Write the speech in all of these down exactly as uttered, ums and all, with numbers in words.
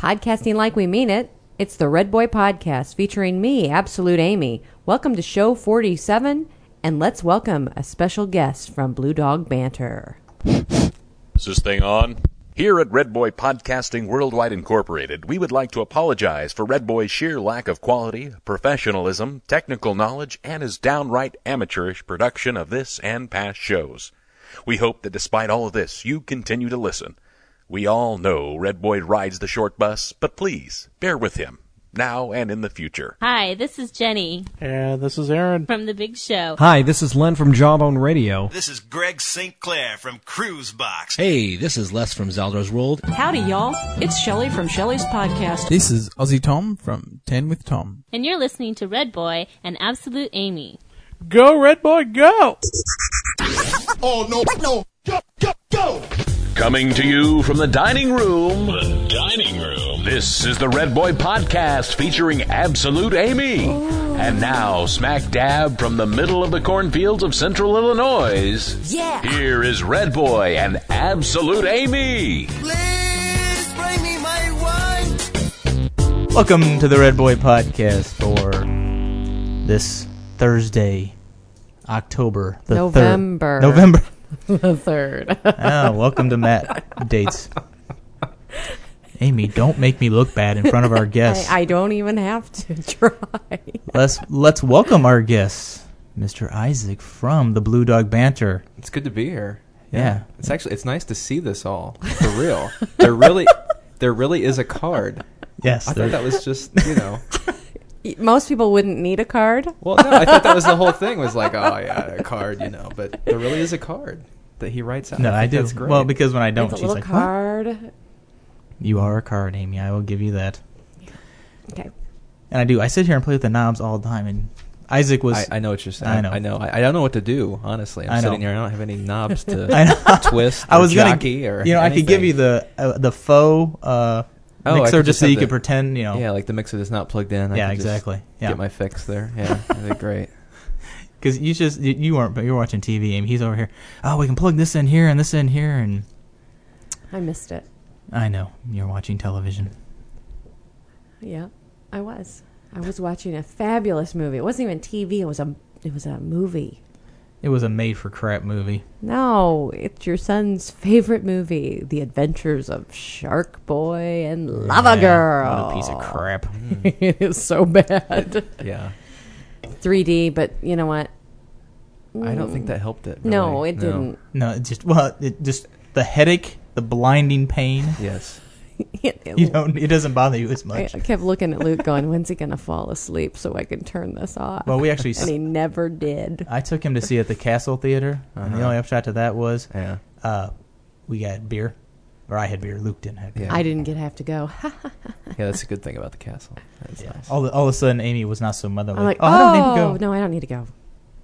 Podcasting like we mean it. It's the Red Boy Podcast featuring me, Absolute Amy. Welcome to show forty-seven, and let's welcome a special guest from Blue Dog Banter. Is this thing on? Here at Red Boy Podcasting Worldwide Incorporated, we would like to apologize for Red Boy's sheer lack of quality, professionalism, technical knowledge, and his downright amateurish production of this and past shows. We hope that despite all of this, you continue to listen. We all know Red Boy rides the short bus, but please, bear with him, now and in the future. Hi, this is Jenny. And this is Aaron. From The Big Show. Hi, this is Len from Jawbone Radio. This is Greg Saint Clair from Cruise Box. Hey, this is Les from Zaldar's World. Howdy, y'all. It's Shelley from Shelley's Podcast. This is Ozzy Tom from Ten with Tom. And you're listening to Red Boy and Absolute Amy. Go, Red Boy, go! Oh, no, no, go, go, go! Coming to you from the dining room. The dining room. This is the Red Boy Podcast featuring Absolute Amy. Ooh. And now, smack dab from the middle of the cornfields of central Illinois. Yeah. Here is Red Boy and Absolute Amy. Please bring me my wine. Welcome to the Red Boy Podcast for this Thursday, October the November. third. November. The third. Oh, welcome to Matt Dates. Amy, don't make me look bad in front of our guests. I, I don't even have to try. Let's let's welcome our guest, Mister Isaac from the Blue Dog Banter. It's good to be here. Yeah. yeah. It's actually it's nice to see this all for real. there really there really is a card. Yes. I there- thought that was just, you know. Most people wouldn't need a card. Well, no, I thought that was the whole thing was like, oh yeah, a card, you know, but there really is a card that he writes out. No, I, I think do. That's great. Well, because when I don't, It's a she's little like, card. What? You are a card, Amy. I will give you that. Okay. And I do. I sit here and play with the knobs all the time, and Isaac was... I, I know what you're saying. I know. I know. I, I don't know what to do, honestly. I'm I know. sitting here. I don't have any knobs to I know. twist or I was gonna, jockey or you know, anything. I could give you the uh, the faux uh, Oh, I mixer could just just so have you the- could pretend, you know. Yeah, like the mixer is not plugged in. I Yeah, could just exactly. Yeah. Get my fix there. Yeah, that'd be great. Because you just you, you weren't, but you were watching T V, Amy. He's over here. Oh, we can plug this in here and this in here, and I missed it. I know you're watching television. Yeah, I was. I was watching a fabulous movie. It wasn't even T V. It was a. It was a movie. It was a made-for-crap movie. No, it's your son's favorite movie, The Adventures of Shark Boy and Lava Yeah, Girl. What a piece of crap. It is so bad. Yeah. three D, but you know what? I don't think that helped it. No, really. it didn't. No, it just well, it just the headache, the blinding pain. Yes. You don't. It doesn't bother you as I, much. I kept looking at Luke going, when's he going to fall asleep so I can turn this off? Well, we actually. And he never did. I took him to see it at the Castle Theater, and the Uh-huh. only upshot to that was Yeah. uh, we got beer. Or I had beer. Luke didn't have beer. Yeah. I didn't get have to go. Yeah, that's a good thing about the castle. That's Yeah. nice. All, all of a sudden, Amy was not so motherly. I'm like, oh, oh, I don't need to go. no, I don't need to go.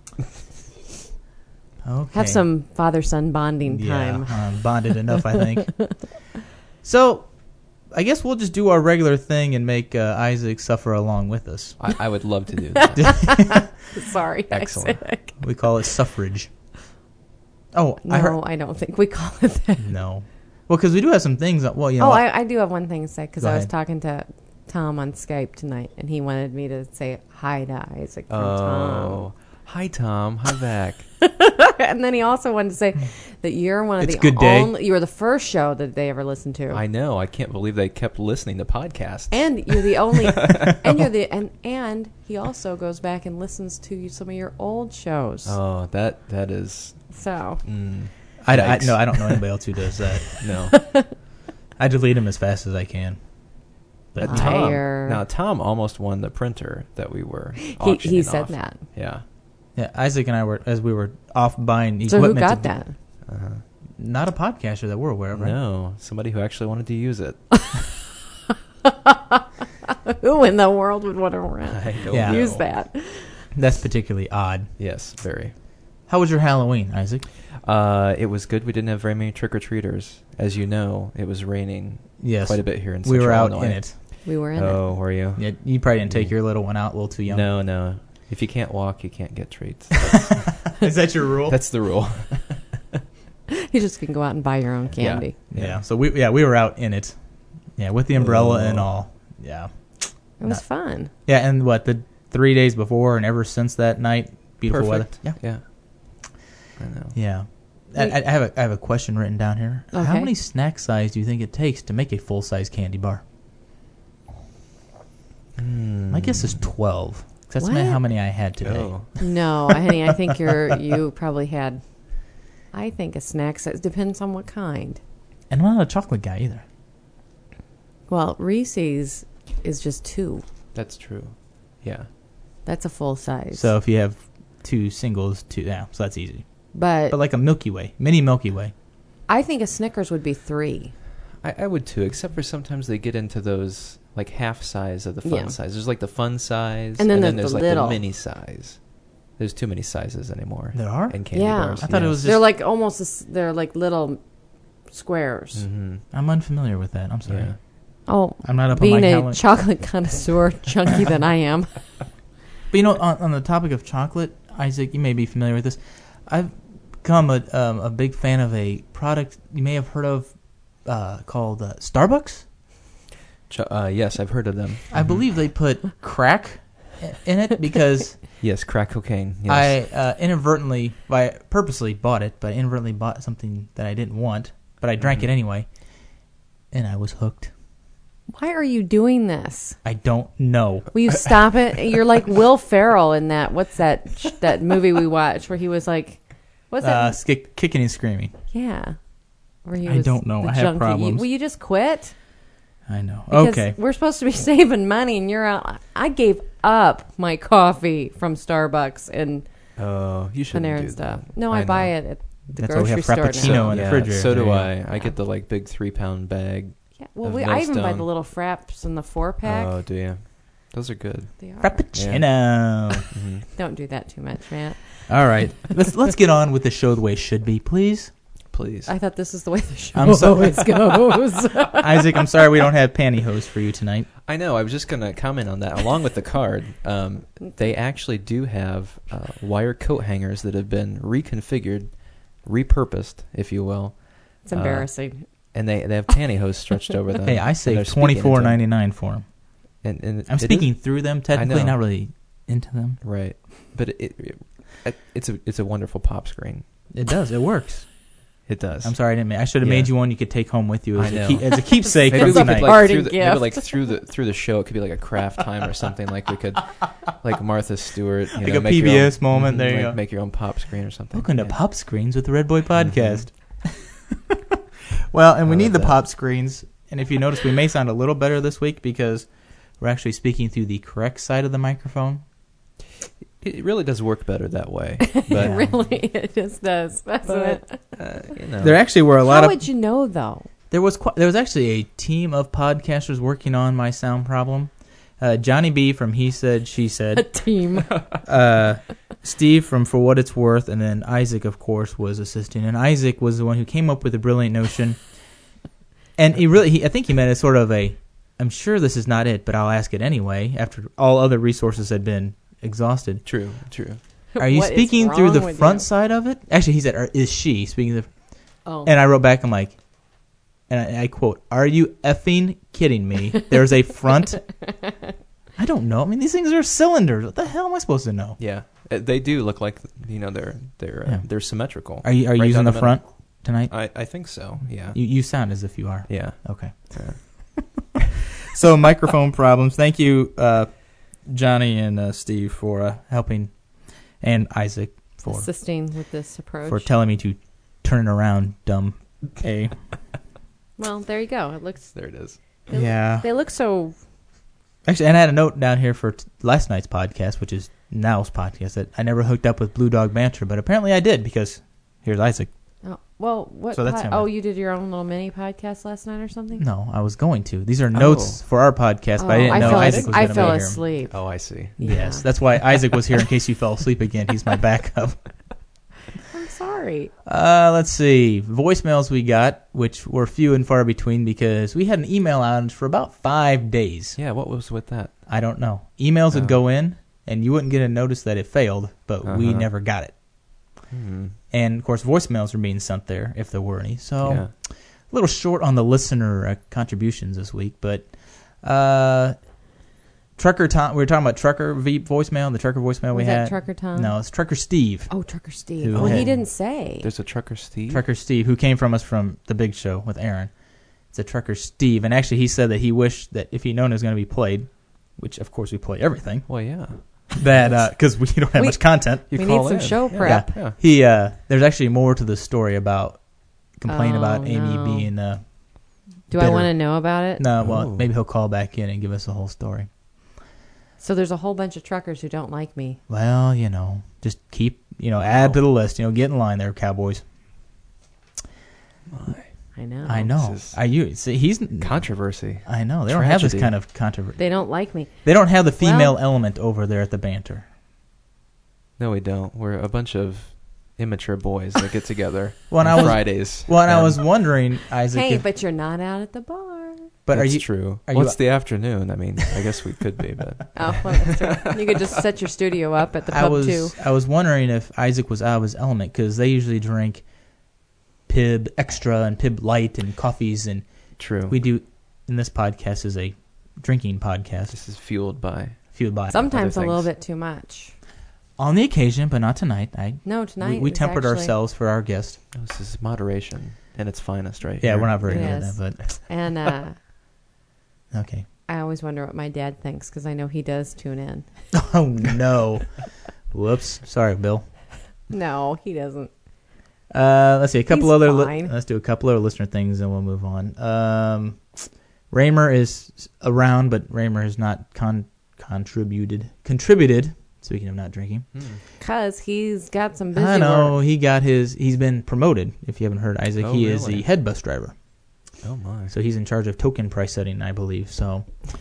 Okay. Have some father-son bonding time. Yeah, um, bonded enough, I think. So, I guess we'll just do our regular thing and make uh, Isaac suffer along with us. I, I would love to do that. Sorry, Excellent. Isaac. We call it suffrage. Oh, No, I heard. I don't think we call it that. No. Well, because we do have some things. That, well, you know. Oh, what? I, I do have one thing to say because Go I was ahead. talking to Tom on Skype tonight, and he wanted me to say hi to Isaac from Oh. Hi, Tom. Hi back. Tom. And then he also wanted to say that you're one of It's the Good Day. only, you were the first show that they ever listened to. I know. I can't believe they kept listening to podcasts. And you're the only, and you're the, and and he also goes back and listens to some of your old shows. Oh, that that is. So Mm, I, I, yikes. no, I don't know anybody else who does that. No. I delete them as fast as I can. But Uh, Tom. Liar. Now, Tom almost won the printer that we were he auctioning he said off. that. Yeah. yeah, Isaac and I were as we were off buying So equipment. who got to, that? Uh-huh. Not a podcaster that we're aware of, right? No, somebody who actually wanted to use it. Who in the world would want to run? I don't Yeah. know. Use that. That's particularly odd. Yes, very. How was your Halloween, Isaac? Uh, it was good. We didn't have very many trick-or-treaters. As you know, it was raining Yes, quite a bit here in we Central were out Illinois. in it. We were in Oh, were you? Yeah, you probably didn't take your little one out a little too young. No, no. If you can't walk, you can't get treats. Is that your rule? That's the rule. it. You just can go out and buy your own candy. yeah. So we yeah we were out in it, Yeah, with the umbrella Oh. and all. Yeah. It was Not- fun. Yeah, and what, the three days before and ever since that night, beautiful Perfect. weather. Yeah. Yeah. I know. Yeah. I, I have a I have a question written down here. How Okay. many snack size do you think it takes to make a full size candy bar? My guess is twelve. That's What? how many I had today. Oh. No, honey, I think you're you probably had. I think a snack size depends on what kind. And I'm not a chocolate guy either. Well, Reese's is just two. That's true. Yeah. That's a full size. So if you have two singles, two yeah, so that's easy. but, But like a Milky Way, mini Milky Way. I think a Snickers would be three. I, I would too, except for sometimes they get into those like half size of the fun Yeah. size. There's like the fun size, And then there's there's the like little. the mini size. There's too many sizes anymore. There are? in candy Yeah. bars. I thought it yes. was They're just- like almost. a s they're like little squares. Mhm. I'm unfamiliar with that. I'm sorry. Yeah. Oh, I'm not up being on my a calendar. chocolate connoisseur, chunky that I am. But you know, on, on the topic of chocolate, Isaac, you may be familiar with this. I've become a um, a big fan of a product you may have heard of uh, called uh, Starbucks. Ch- uh, yes, I've heard of them. I believe they put crack i- in it because Yes, crack cocaine. Yes. I uh, inadvertently, I purposely bought it, but I inadvertently bought something that I didn't want, but I drank Mhm. it anyway, and I was hooked. Why are you doing this? I don't know. Will you stop it? You're like Will Ferrell in that. What's that? sh- That movie we watched where he was like, what's that? Uh, skick, kicking and screaming. Yeah. Where he I was don't know. the I have junkie. You- problems. will you just quit? I know. Because Okay. we're supposed to be saving money, and you're out. I gave up my coffee from Starbucks and Oh, you shouldn't Panera do and stuff. that. No, I, I buy know. it at the That's why we grocery have store Frappuccino now. in the yeah, refrigerator. so do There you I. go. I get the like big three pound bag. Yeah, well, of we, I even buy Millstone. the little fraps in the four pack. Oh, do you? Those are good. They are. Frappuccino. hmm Don't do that too much, Matt. All right. Let's let's get on with the show the way it should be, please. Please. I thought this is the way the show I'm sorry. always goes. Isaac, I'm sorry we don't have pantyhose for you tonight. I know. I was just going to comment on that. Along with the card, um, they actually do have uh, wire coat hangers that have been reconfigured, repurposed, if you will. It's Uh, embarrassing. And they, they have pantyhose stretched over them. Hey, I and saved they're twenty speaking four into them. ninety nine for them. And, and I'm it speaking is- through them. Technically, know. not really into them. right, but it, it, it it's a it's a wonderful pop screen. It does. It works. It does. I'm sorry I didn't. Make, I should have Yeah. made you one you could take home with you I as, a, know. keep, as a keepsake Maybe from we could tonight. like Party through the, maybe gift. like through the through the show, it could be like a craft time or something. Like we could, like Martha Stewart, you Like know, a make your P B S own- moment, mhm, there you like go. Make your own pop screen or something. Welcome to Yeah. Pop Screens with the Red Boy Podcast. Well, and we I need love the that. pop screens. And if you notice, we may sound a little better this week because we're actually speaking through the correct side of the microphone. It really does work better that way. But Yeah. Really, it just does, doesn't But, it? uh, you know, There actually were a lot How of. would you know, though? There was qu- there was actually a team of podcasters working on my sound problem. Uh, Johnny B from He Said She A Said, team. uh, Steve from For What It's Worth, and then Isaac, of course, was assisting. And Isaac was the one who came up with the brilliant notion. And he really, he, I think he meant it sort of a, I'm sure this is not it, but I'll ask it anyway. After all other resources had been exhausted, true, true. are you What is speaking through wrong the with front you? side of it? Actually, he said, or is she speaking the? Oh. And I wrote back, I'm like, and I, I quote, "Are you effing kidding me? There's a front." I don't know. I mean, these things are cylinders. What the hell am I supposed to know? Yeah, Uh, they do look like you know they're they're uh, Yeah. they're symmetrical. Are you are you Right using down the middle. front tonight? I I think so. Yeah. You you sound as if you are. Yeah. Okay. Yeah. So microphone problems. Thank you, uh, Johnny and uh, Steve, for uh, helping, and Isaac for Assisting with this approach. for telling me to turn it around. Dumb. A. Well, there you go. It looks. There it is. They look- Yeah. They look so. Actually, and I had a note down here for t- last night's podcast, which is now's podcast, that I never hooked up with Blue Dog Banter, but apparently I did because here's Isaac. Oh, well, what? So that's pod- him. oh, you did your own little mini podcast last night or something? No, I was going to. These are notes Oh. for our podcast, but I Oh, didn't know fell, Isaac as- was I going to fell be here. asleep. Oh, I see. Yes, Yeah. that's why Isaac was here in case you fell asleep again. He's my backup. I'm sorry. Uh, let's see. Voicemails we got, which were few and far between because we had an email outage for about five days. Yeah. What was with that? I don't know. Emails would Oh. go in, and you wouldn't get a notice that it failed, but we Uh-huh. never got it. Hmm. And, of course, voicemails were being sent there, if there were any. So Yeah. little short on the listener uh, contributions this week, but uh, Trucker Tom, we were talking about Trucker v- voicemail, the Trucker voicemail we Was that had. Trucker Tom? No, it's Trucker Steve. Oh, Trucker Steve. Who Oh, he had- didn't say. There's a Trucker Steve. Trucker Steve, who came from us from the Big Show with Aaron. It's a Trucker Steve, and actually he said that he wished that if he known it was going to be played, which of course we play everything, Well, yeah. that because we don't have We- much content. You we call need some in. show Yeah. prep. Yeah. He uh, there's actually more to the story about complaining Oh, about Amy no. being uh, Do I bitter. want to know about it? no. Well, Oh. maybe he'll call back in and give us the whole story. So there's a whole bunch of truckers who don't like me. Well, you know, just keep you know add to the list. You know, get in line there, Cowboys. My. I know. I know. this is Are you? See, he's Controversy. I know they don't have this Tragedy. kind of controversy. They don't like me. They don't have the female Well- element over there at the banter. No, we don't. We're a bunch of immature boys that get together Well, and on I was- Fridays. Well, and I and was wondering, Isaac. Hey, if, but you're not out at the bar. but are that's you? true. are well, you- it's the afternoon. I mean, I guess we could be, but Oh, well, that's true. You could just set your studio up at the I pub was. too. I was wondering if Isaac was out of his element because they usually drink Pib Extra and Pib Light and coffees, and true. we do. And this podcast is a drinking podcast This is fueled by. fueled by Sometimes a other little things. bit too much. on the occasion, but not tonight. I No, tonight we, we is tempered actually- ourselves for our guest. This is moderation in its finest, right? Yeah, here. we're not very It good at is. that, but And uh, okay. I always wonder what my dad thinks because I know he does tune in. Oh no! Whoops. Sorry, Bill. No, he doesn't. Uh, let's see a couple He's other. Li- fine. let's do a couple other listener things, and we'll move on. Um, Raymer is around, but Raymer has not con- contributed. Contributed. Speaking of not drinking, Hmm. Because he's got some busy I know work. he got his. He's been promoted. If you haven't heard, Isaac, Oh, he is really? the head bus driver. Oh my! So he's in charge of token price setting, I believe. So, This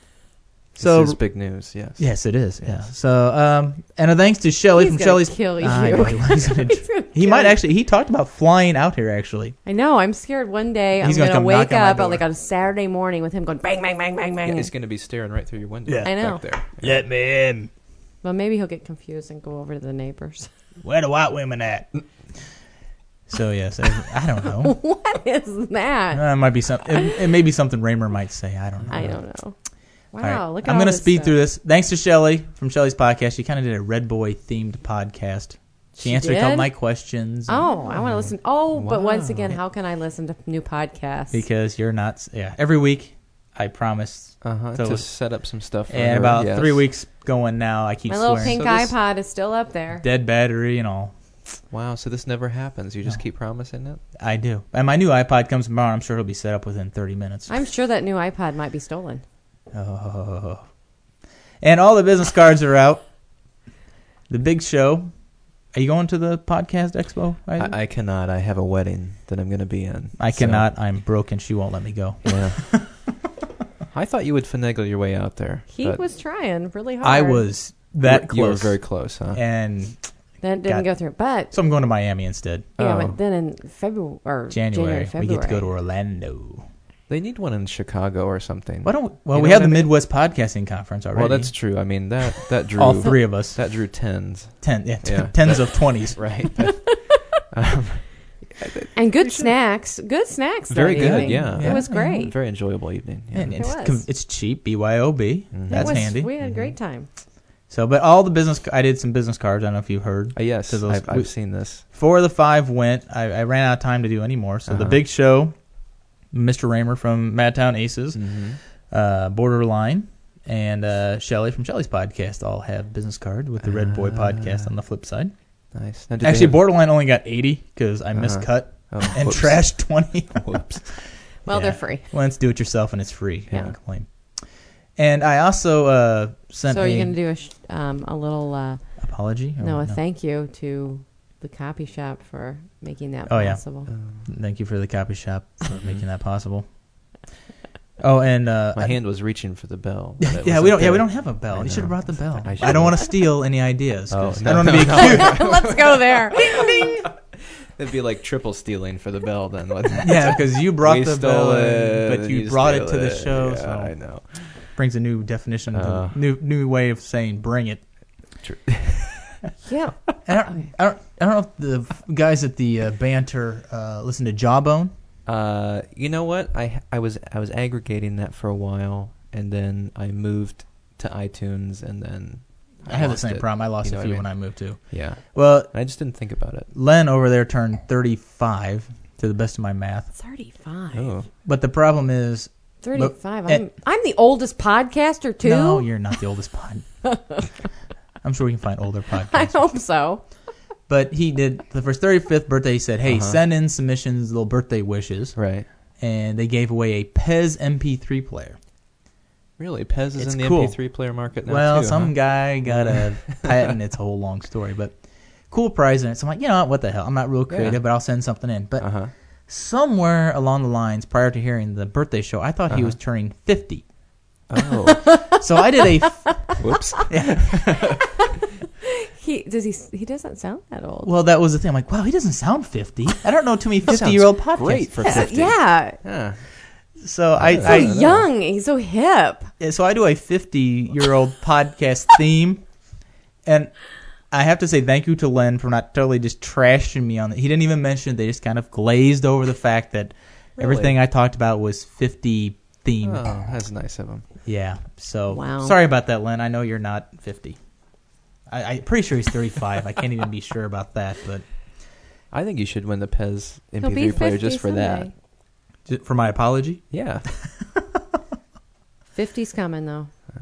so is big news. Yes. yes, it is. Yeah. Yes. So, um, and a thanks to Shelly He's from gonna Shelly's. kill you. I know, he's gonna- He's gonna he kill might you. actually. He talked about flying out here. Actually, I know. I'm scared one day He's I'm gonna going to come wake knock on my up door. on like on a Saturday morning with him going bang, bang, bang, bang, bang. Yeah, he's going to be staring right through your window. Yeah. I know. Back there. let me in. Well, maybe he'll get confused and go over to the neighbors. Where the white women at? So yes, I, I don't know. What is that? Uh, it might be some. It, it may be something Raymer might say. I don't know. I don't know. Wow, All right. look at I'm all gonna this speed stuff. through this. Thanks to Shelly from Shelly's podcast. She kind of did a Red Boy themed podcast. She, She answered a couple did? of my questions. Oh, I want to listen. Oh, but Wow. once again, how can I listen to new podcasts? Because you're not. Yeah, every week, I promise. Uh huh. So to it's- set up some stuff. For And her, about yes. three weeks going now, I keep my little swearing. pink So this- iPod is still up there. Dead battery and all. Wow. So this never happens. You just No. keep promising it. I do. And my new iPod comes tomorrow. I'm sure it'll be set up within thirty minutes. I'm sure that new iPod might be stolen. Oh. And all the business cards are out. The big show. Are you going to the podcast expo? Isaac? I, I cannot. I have a wedding that I'm going to be in. I so- cannot. I'm broken. She won't let me go. Yeah. I thought you would finagle your way out there. He but was trying really hard. I was that you were close. very close, huh? And That didn't got- go through. But so I'm going to Miami instead. yeah, Oh. but then in February or January, February, we get to go to Orlando. They need one in Chicago or something. Why don't? Well, You we know have what the I mean? Midwest Podcasting Conference already. Well, that's true. I mean that that drew all three of us. that drew tens. Ten, yeah, t- Yeah. tens of twenties. Right. um, and good snacks. Good snacks. Very that good, evening. yeah. It was Yeah. great. very enjoyable evening. Yeah. And it's was. com- it's cheap. B Y O B. Mhm. That's it was, handy. We had a great time. So, but all the business. I did some business cards. I don't know if you heard. Uh, yes, to those- I've, I've we- seen this. Four of the five went. I, I ran out of time to do any more. So the Uh-huh. big show, Mister Raymer from Madtown Aces, Mm-hmm. uh, Borderline, and uh, Shelly from Shelly's podcast all have business card with the Red Boy Ah. podcast on the flip side. Nice. Now, did they Actually, have- Borderline only got eighty because I Uh-huh. miscut oh, and whoops. trashed twenty. Whoops. Well, Yeah. they're free. Well, it's do it yourself and it's free. Yeah. Can't complain. And I also uh, sent So a are you going to do a sh- um, a little uh, apology. or no a no? thank you to the copy shop for making that Oh, yeah. possible. Um, Thank you for the copy shop for making that possible. Oh, and uh, my I- hand was reaching for the bell. but it yeah, wasn't we don't. Yeah, we there. don't have a bell. I You should have know. brought the bell. I I, should've. don't want to steal any ideas. Oh, 'cause no, I don't no, want to be no. accused. Let's go there. It'd be like triple stealing for the bell then. Wouldn't it? Yeah, because you brought We the stole bell, in, it, but and you brought it stole to the it. show, Yeah, so I know. brings a new definition, to, Uh. new new way of saying "bring it." Yeah. I don't, I don't, I don't know if the guys at the uh, banter uh, listen to Jawbone. Uh, you know what? I I was I was aggregating that for a while, and then I moved to iTunes, and then I, I had the lost same it. problem. I lost You know a few what I when mean? I moved too. Yeah. Well, I just didn't think about it. Len over there turned thirty-five, to the best of my math. thirty-five. Oh. But the problem is... thirty-five. Look, I'm, and- I'm the oldest podcaster, too. No, you're not the oldest pod. I'm sure we can find older podcasts. I hope so. But he did, for his thirty-fifth birthday, he said, hey, Uh-huh. send in submissions, little birthday wishes. Right. And they gave away a Pez M P three player. Really? Pez is It's in the cool. M P three player market now, Well, too, some huh? guy got a patent. It's a whole long story. But cool prize in it. So I'm like, you know what, what the hell? I'm not real creative, Yeah. but I'll send something in. But Uh-huh. somewhere along the lines, prior to hearing the birthday show, I thought he Uh-huh. was turning fifty. Oh. So I did a... F- Whoops. He does he he doesn't sound that old. well, that was the thing. I'm like, wow, he doesn't sound fifty. I don't know too many Sounds fifty-year-old podcasts. great for yeah, fifty. yeah. Yeah. So I... So I young. He's so hip. Yeah, so I do a fifty-year-old podcast theme, and I have to say thank you to Len for not totally just trashing me on it. He didn't even mention it. They just kind of glazed over the fact that Really? everything I talked about was fifty themed. Oh, that's nice of him. Yeah, so Wow. sorry about that, Len. I know you're not fifty. I, I'm pretty sure he's thirty-five. I can't even be sure about that, but I think you should win the Pez He'll M P be three player fifty just for someday. that. ju- for my apology. Yeah. fifty's coming though.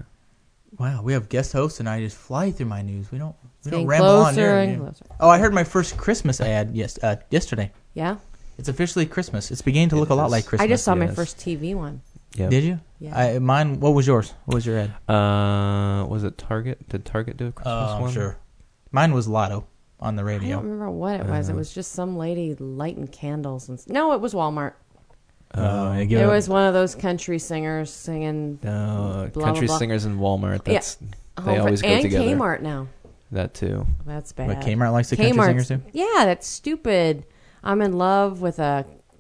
Wow, we have guest hosts, and I just fly through my news. We don't. We Getting don't ramble on closer there. and yeah. closer. Oh, I heard my first Christmas ad yes uh, yesterday. Yeah. It's officially Christmas. It's beginning to It look a lot is. like Christmas. I just saw my yes. first T V one. Yep. Did you? Yeah. I, mine. What was yours? What was your ad? Uh, was it Target? Did Target do a Christmas Oh, one? sure. Mine was Lotto on the I radio. don't remember what it was. It Uh. was just some lady lighting candles and s- no, it was Walmart. Oh, Uh, they give It it- was one of those country singers singing. No, Blah, country blah, blah. singers in Walmart. Yeah. That's they Oh, always go and together. Kmart now. That too. That's bad. What, Kmart likes the country Kmart's- singers too? Yeah, that's stupid. I'm in love with a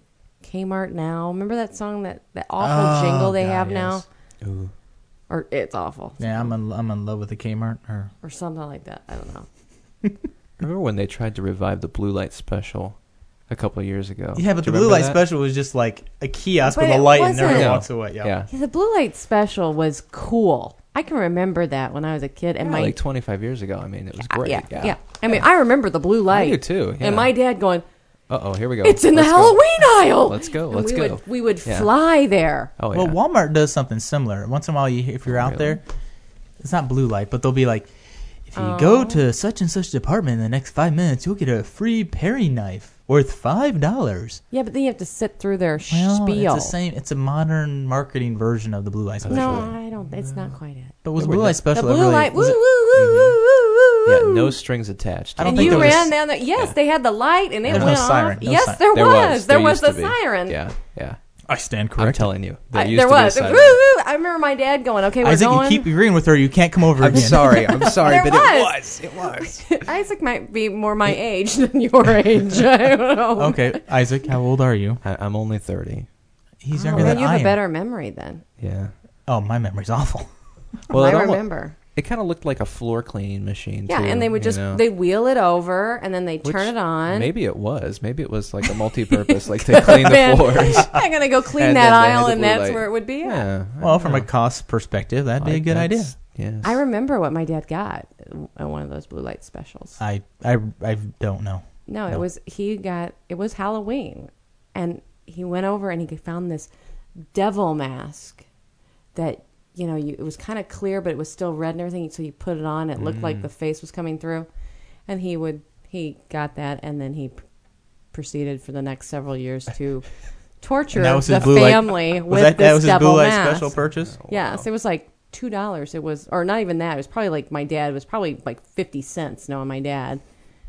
Kmart now. Remember that song, that, that awful Oh, jingle they God, have yes. now? Ooh. Or it's awful. Yeah, I'm in, I'm in love with the Kmart. Or Or something like that. I don't know. Remember when they tried to revive the Blue Light Special a couple of years ago? yeah, but Do the you Blue remember Light that? Special was just like a kiosk But with a it light and never wasn't. walks away. Yeah. Yeah. Yeah, the Blue Light Special was cool. I can remember that when I was a kid. And Yeah, my like twenty-five years ago. I mean, it was Uh, great. yeah, yeah, I mean, I remember the blue I light. do too. Yeah. And my dad going, Uh oh, here we go. "It's in Let's the go. Halloween aisle." Let's go. And Let's we go. Would, we would Yeah. fly there. Oh yeah. Well, Walmart does something similar. Once in a while, you, if you're out Really? there, it's not blue light, but they'll be like, if you Oh. go to such and such department in the next five minutes, you'll get a free paring knife worth five dollars. Yeah, but then you have to sit through their Well, spiel. it's the same. It's a modern marketing version of the blue light special. No, I don't. It's not quite it. But was There blue were light no- special The blue really, light. Woo, was woo, it- woo, woo, woo, yeah, woo. no strings attached. I don't And think you there was- ran down the. Yes, Yeah. they had the light, and it There's no went siren, off. no yes, siren. there, There was. was. There There was used the to be. siren. Yeah, yeah. I stand I'm corrected. telling you, there I, used there to be a was. Woo, siren. woo. I remember my dad going, "Okay, we're Isaac, going." you keep agreeing with her. You can't come over I'm again. sorry. I'm sorry, There but was. it was. It was. Isaac might be more my age than your age. I don't know. Okay, Isaac, how old are you? I, I'm only thirty. He's Oh, younger well, than you I have a am. better memory then. Yeah. Oh, my memory's awful. Well, I it almo- remember. It kind of looked like a floor cleaning machine. Yeah, too, and they would you just know? they wheel it over and then they Which turn it on. Maybe it was. Maybe it was like a multi-purpose, like they clean the Man, floors. I'm gonna go clean And that then they had aisle, the and blue that's light. where it would be. At. Yeah. I Well, don't from a know. cost perspective, that'd be a Like, good idea. that's- Yes. I remember what my dad got at one of those blue light specials. I, I, I don't know. No, it No. was he got it was Halloween, and he went over and he found this devil mask that you know you, it was kind of clear, but it was still red and everything. So you put it on, it looked like Mm. the face was coming through, and he would he got that, and then he p- proceeded for the next several years to torture And that was the his blue light- family Was with that, this that was his devil blue light mask. special purchase? Yes, it was like two dollars. It was, or not even that. It was probably like my dad it was probably like fifty cents. Knowing my dad,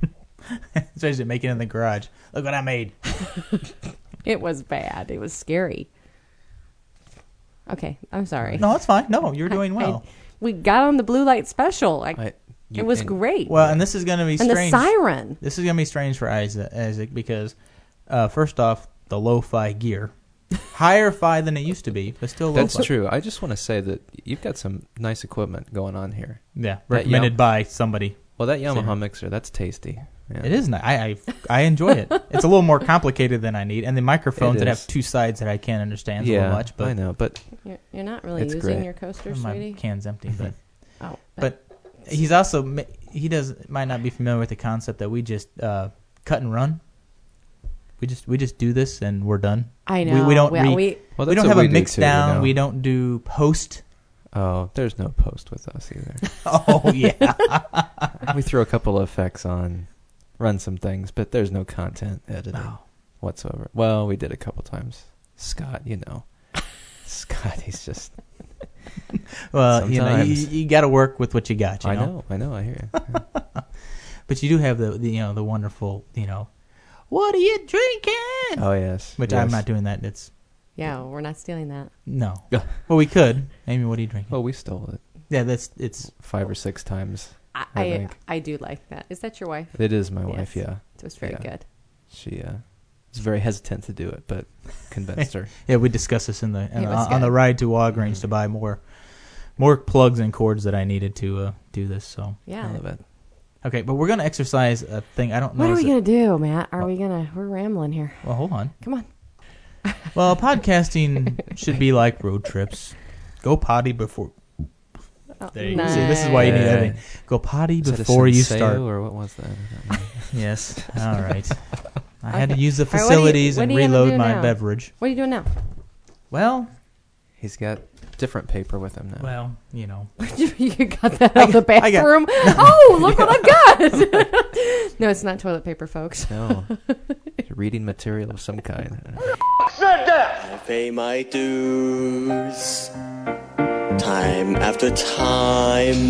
So he's making it in the garage. Look what I made. it was bad. It was scary. Okay, I'm sorry. No, it's fine. No, you're doing I- well. I- we got on the blue light special. I, I, you- it was and- great. Well, and this is going to be and the strange. siren. This is going to be strange for Isaac, Isaac because, uh, first off, the lo-fi gear. Higher fi than it used to be, but still That's lo-fi. true. I just want to say that you've got some nice equipment going on here. Yeah, That recommended Yam- by somebody. Well, that Yamaha Sure. mixer, that's tasty. Yeah. It is nice. I, I I enjoy it. It's a little more complicated than I need, and the microphones It that is. have two sides that I can't understand yeah, so much. But I know, but You're, you're not really It's using great. your coaster, my sweetie. can's empty. But Oh, but he's also ma- he does might not be familiar with the concept that we just uh, cut and run. We just we just do this and we're done. I know. We, we don't Well, re- we- well, we that's don't what have a we do mix too, you down. know. We don't do post. Oh, there's no post with us either. Oh yeah. We throw a couple of effects on, run some things, but there's no content editing Oh. whatsoever. Well, we did a couple times. Scott, you know, Scott, he's just. Well, you know, you, Sometimes. you got to work with what you got. You I know? know, I know, I hear you. Yeah. But you do have the, the you know the wonderful you know, what are you drinking? Oh yes, Which yes. I'm not doing that. It's Yeah, we're not stealing that. no. Well, we could. Amy, what are you drinking? Oh, we stole it Yeah, that's it's. five or six times. I I I, think. I do like that. Is that your wife? It is my Yes. wife, yeah. It was very Yeah. good. She uh, was very hesitant to do it, but convinced her. Yeah, we discussed this in the in, It was on, on the good. ride to Walgreens to buy more more plugs and cords that I needed to uh, do this. So Yeah. I love it. okay, but we're gonna exercise a thing. I don't know. What are is we it- gonna do, Matt? Are we gonna? We're rambling here. Well, hold on. Come on. Well, podcasting should be like road trips. Go potty before. Oh, There you nice. go. See, this is why you need Yeah. editing. Go potty Is that a before you Senseo, start. or what was that? I don't know. Yes. All right. I had to Okay. use the All right, what are you- facilities what and are you gonna reload do my now? beverage. What are you doing now? Well, He's got different paper with him now. well, you know. You got that out of the I got- bathroom. Oh, look what I've got! No, it's not toilet paper, folks. No, reading material of some kind. I pay my dues time after time.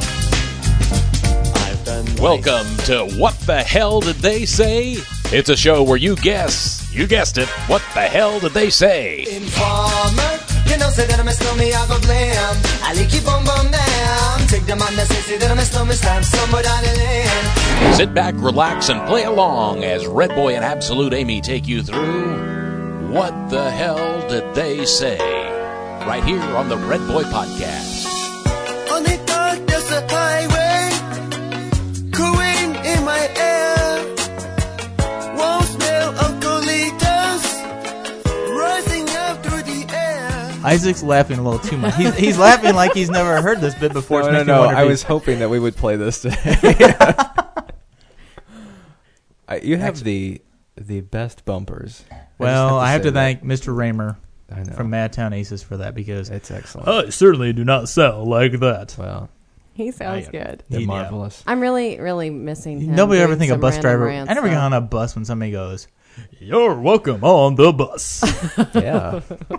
I've done my Welcome to What the Hell Did They Say? It's a show where you guess, you guessed it, what the hell did they say? Informer, you know, say that I'm a snowman, I go blam. I like keep on bum down. Take them on the say that I'm a snowman, slam somewhere down the lane. Sit back, relax, and play along as Red Boy and Absolute Amy take you through What the Hell Did They Say? Right here on the Red Boy Podcast. On the dark, there's a highway, cooling in my air. Warm smell of colitas rising up through the air. Isaac's laughing a little too much. He's, he's laughing like he's never heard this bit before. It's No, no, making me no. wonder if I he- was hoping that we would play this today. I, you have the the best bumpers. I just Well, I have say to that. thank Mister Raymer I know. from Madtown Aces for that because It's excellent. I certainly do not sell like that. Well, He sounds I- good. they're Yeah. marvelous. I'm really, really missing him. Nobody ever doing think a some bus random driver. rants, I never get though. on a bus when somebody goes, "You're welcome on the bus." Yeah.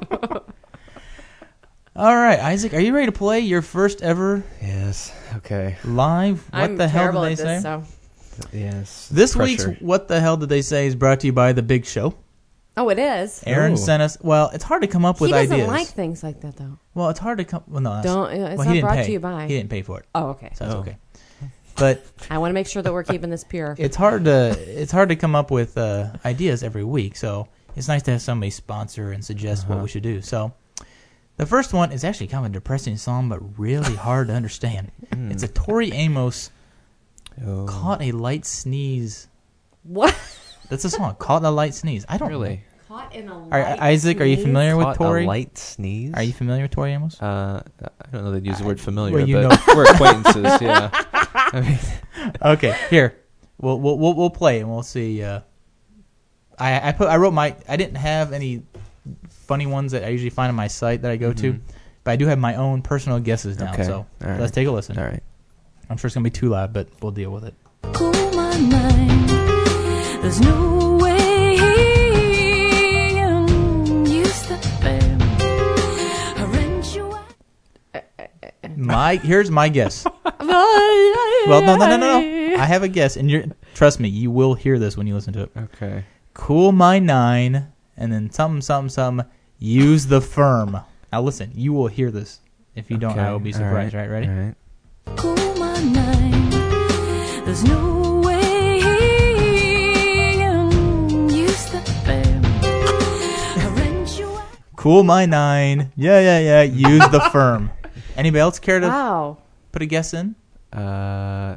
All right, Isaac, are you ready to play your first ever Yes. Okay. live? What I'm the hell terrible did they at this, say? so. Yes. This Pressure. week's What the Hell Did They Say is brought to you by The Big Show. Oh, it is. Aaron Oh. sent us. Well, it's hard to come up with He doesn't ideas. like things like that, though. Well, it's hard to come. Well, no, that's, Don't. uh, It's well, he not didn't brought pay. to you by. He didn't pay for it, Oh, okay. so that's Oh. okay. But I want to make sure that we're keeping this pure. it's hard to it's hard to come up with uh, ideas every week. So it's nice to have somebody sponsor and suggest Uh-huh. what we should do. So the first one is actually kind of a depressing song, but really hard to understand. Mm. It's a Tori Amos Oh. "Caught a Light Sneeze." What? That's a song. "Caught a Light Sneeze." I don't Really? Caught in a Know. Are, Isaac, are you sneeze? familiar with Caught Tori? a light sneeze? Are you familiar with Tori Amos? Uh, I don't know that use the word familiar, well, you but we're acquaintances. Yeah. I mean, Okay, here we'll we'll we'll, we'll play and we'll see. Uh, I I put I wrote my I didn't have any funny ones that I usually find on my site that I go to, Mhm. but I do have my own personal guesses now. Okay, So all right. let's take a listen. all right. I'm sure it's gonna be too loud, but we'll deal with it. Cool my mind. There's no way he can use the fame. I rent you out. My here's my guess. Well, no, no, no, no, no. I have a guess, and you're trust me, you will hear this when you listen to it. Okay. Cool my nine, and then something, something, something. Use the firm. Now listen, you will hear this. If you don't, Okay, I will be all surprised. right, Right, ready? All right. Cool my mind. There's no way he can use the fame. I rent you out. Cool my nine. Yeah, yeah, yeah. Use the firm. Anybody else care to Wow. put a guess in? Uh,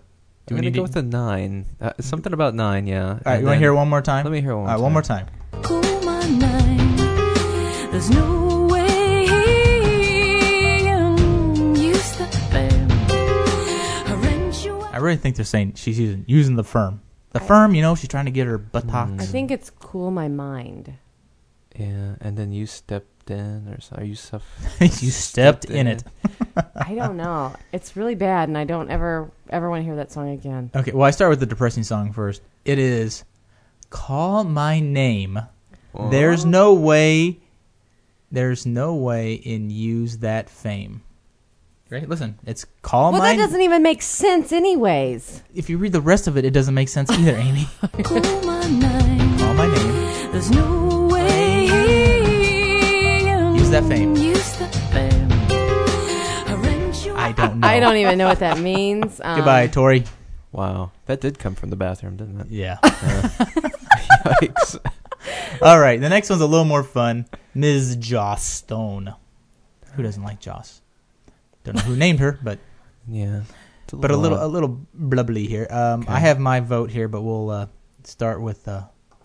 I'm we going to need go to- with a nine. Uh, something about nine, yeah. All right, you want to hear it one more time? Let me hear it one more All right, time. one more time. Cool my mind. There's no way he can use the firm. Arrange you I really think they're saying she's using using the firm. The firm, you know, she's trying to get her buttocks. I think it's cool my mind. Yeah, and then you stepped in, or so, are you suff- You stepped in it. I don't know. It's really bad, and I don't ever ever want to hear that song again. Okay, well, I start with the depressing song first. It is Call My Name. Whoa. There's no way, there's no way in Use That Fame. Right? Listen, it's Call Well, My that doesn't even make sense, anyways. If you read the rest of it, it doesn't make sense either, Amy. cool my mind. Call My Name. There's no way he can Use That Fame. use the firm. Arrange you I don't know. I don't even know what that means. Um, Goodbye, Tori. Wow, that did come from the bathroom, didn't it? Yeah. Uh, yikes. All right, the next one's a little more fun. Miz Joss Stone. Who doesn't like Joss? Don't know who named her, but Yeah. It's but a little odd. a little blubbly here. Um, Okay. I have my vote here, but we'll uh, start with. Uh,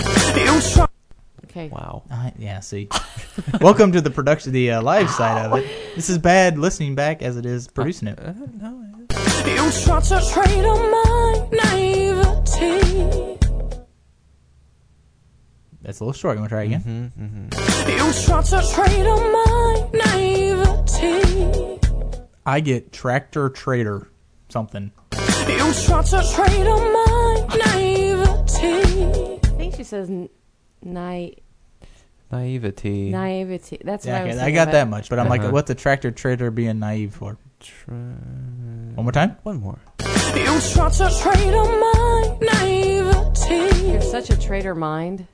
Okay. Wow. uh, yeah, see. Welcome to the production, the uh, live side of it. This is bad listening back as it is producing it. Uh, no, You try to trade on my naivety. That's a little short. You want to try again? mm-hmm, mm-hmm. You try to trade on my naivety. I get Tractor Trader something. You try to trade on my naivety. I think she says n- na- Naivety. naivety. That's what Yeah, I was okay, I thinking, got but- that much, but I'm Uh-huh. like, what's a Tractor Trader being naive for? Tra- One more time? One more. You try to trade on my naivety. You're such a traitor mind.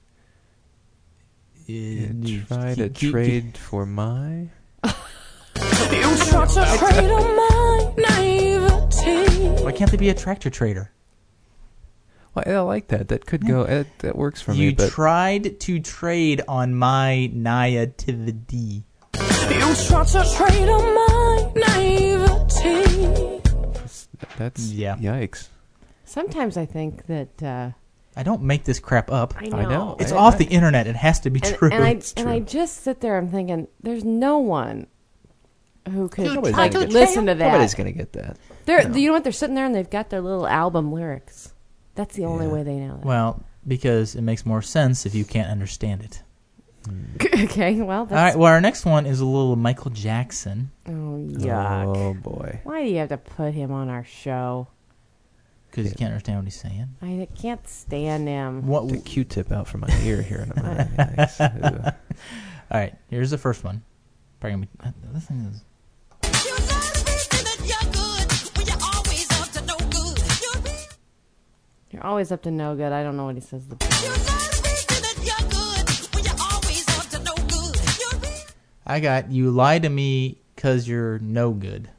You try to trade for my... You try to trade on my naivety. Why can't they be a tractor trader? Well, I like that. That could go... That, that works for You me, but... tried to trade on my naivety. You try to trade on my naivety. That's... Yeah. Yikes. Sometimes I think that uh, I don't make this crap up. I know, I know. It's I- off I- the internet. It has to be and, true. and I It's and true. I just sit there. I'm thinking, there's no one who could Nobody's like, gonna get- listen to that. Nobody's going to get that. They're, No. You know what? They're sitting there and they've got their little album lyrics. That's the only Yeah. way they know that. Well, because it makes more sense if you can't understand it. Okay, well, All that's... right, well, our next one is a little Michael Jackson. Oh, yuck. Oh, boy. Why do you have to put him on our show? Because you can't understand what he's saying. I can't stand him. What? The Q-tip out from my ear here in a minute. Yikes. Ugh. All right, here's the first one. Probably gonna be, this thing is... You're always up to no good. I don't know what he says. The I got, you lie to me because you're no good.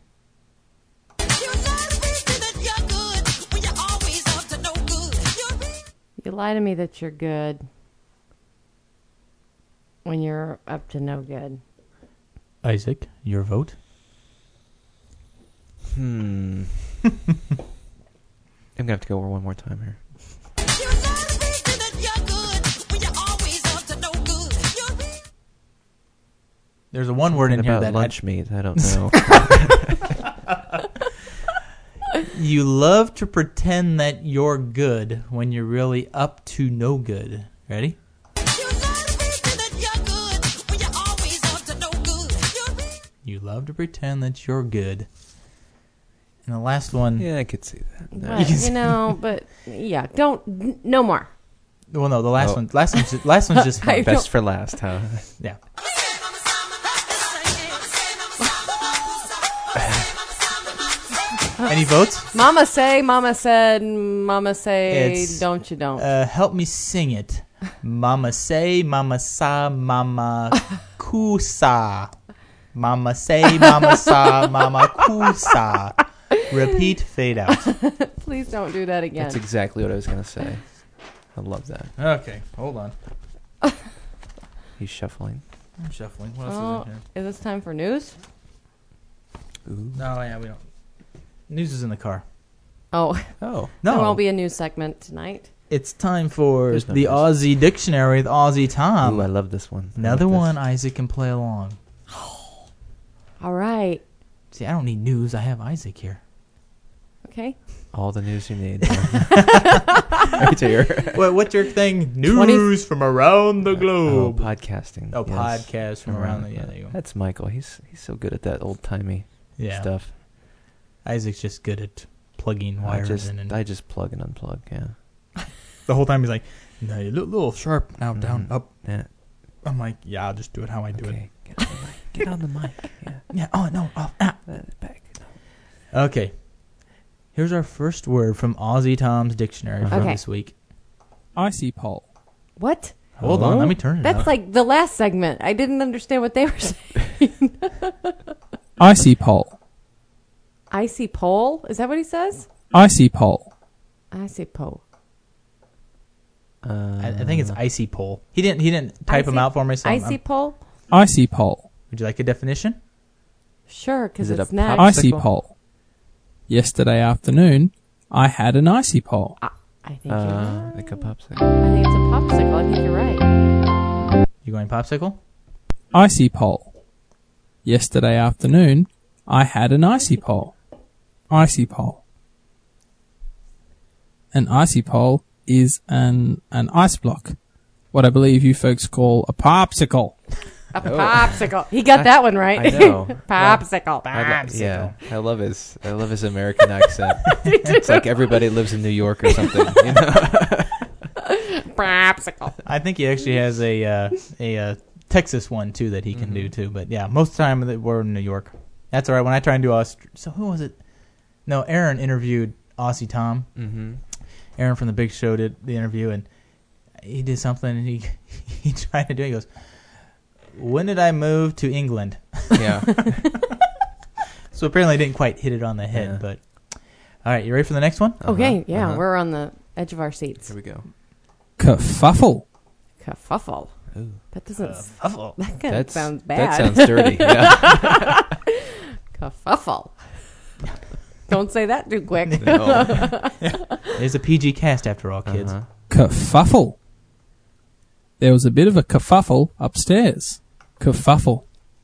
You lie to me that you're good when you're up to no good. Isaac, your vote? Hmm. I'm going to have to go over one more time here. There's a one word in Something here about that lunch meat. I don't know. you love to pretend that you're good when you're really up to no good. Ready? You love to pretend that you're good. And the last one... Yeah, I could see that. No. But, you know, but yeah, don't n- no more. Well, no, the last Oh. one. Last one's just, last one's just fun. I Best for last, huh? Yeah. Any votes? Mama say, Mama said, Mama say, It's, don't you don't. Uh, help me sing it. Mama say, Mama sa, Mama kusa. Mama say, Mama sa, Mama kusa. Repeat, fade out. Please don't do that again. That's exactly what I was going to say. I love that. Okay, hold on. He's shuffling. I'm shuffling. What else Oh, is in here? is this time for news? Ooh. No, yeah, we don't. News is in the car. Oh. Oh. No. There won't be a news segment tonight. It's time for There's no the news. Aussie Dictionary with Aussie Tom. Ooh, I love this one. I Another like this. one Isaac can play along. All right. See, I don't need news. I have Isaac here. Okay. All the news you need. Right here. What, what's your thing? News twenty from around the Oh, globe. podcasting. Oh, yes. podcast from around the... Yeah, there you go. That's Michael. He's he's so good at that old-timey Yeah. stuff. Isaac's just good at plugging I wires just, in. And I just plug and unplug, yeah. the whole time he's like, no, you look a little sharp. Now, down, Mhm. up. Yeah. I'm like, yeah, I'll just do it how I do Okay. Get on the mic. Get on the mic. Yeah. it. Yeah, oh, no, oh, ah. Uh, Back. Okay. Here's our first word from Aussie Tom's dictionary for Okay. this week. Icy pole. What? Hold on, let me turn it That's up. like the last segment. I didn't understand what they were saying. Icy pole. Icy pole? Is that what he says? Icy pole. Icy pole. Uh, I, I think it's icy pole. He didn't. He didn't type them Icy- out for me. So I'm- Icy I'm- pole? Icy pole. Would you like a definition? Sure, because Is it it's a next. pop- Icy Popsicle? pole. Yesterday afternoon, I had an icy pole. I think you're Uh, right. like a popsicle. I think it's a popsicle. I think you're right. You going popsicle? Icy pole. Yesterday afternoon, I had an icy pole. Icy pole. An icy pole is an an ice block. What I believe you folks call a popsicle. A popsicle. He got that one right. I know. Popsicle. I lo- yeah, I love his. I love his American accent. It's like everybody lives in New York or something. You know? Popsicle. I think he actually has a uh, a uh, Texas one too that he can Mm-hmm. do too. But yeah, most of the time that we're in New York. That's all right. When I try and do Aust- so who was it? No, Aaron interviewed Aussie Tom. Mm-hmm. Aaron from the Big Show did the interview, and he did something, and he he tried to do it. He goes, "When did I move to England?" Yeah. So apparently I didn't quite hit it on the head. Yeah. But all right, you ready for the next one? Okay, yeah, uh-huh. we're on the edge of our seats. Here we go. Kerfuffle. Kerfuffle. Ooh. That doesn't. Kerfuffle. That kind of That's- sounds that bad. sounds dirty, yeah. Kerfuffle. Don't say that too quick. No. It's a P G cast after all, kids. Uh-huh. Kerfuffle. There was a bit of a kerfuffle upstairs. Kerfuffle.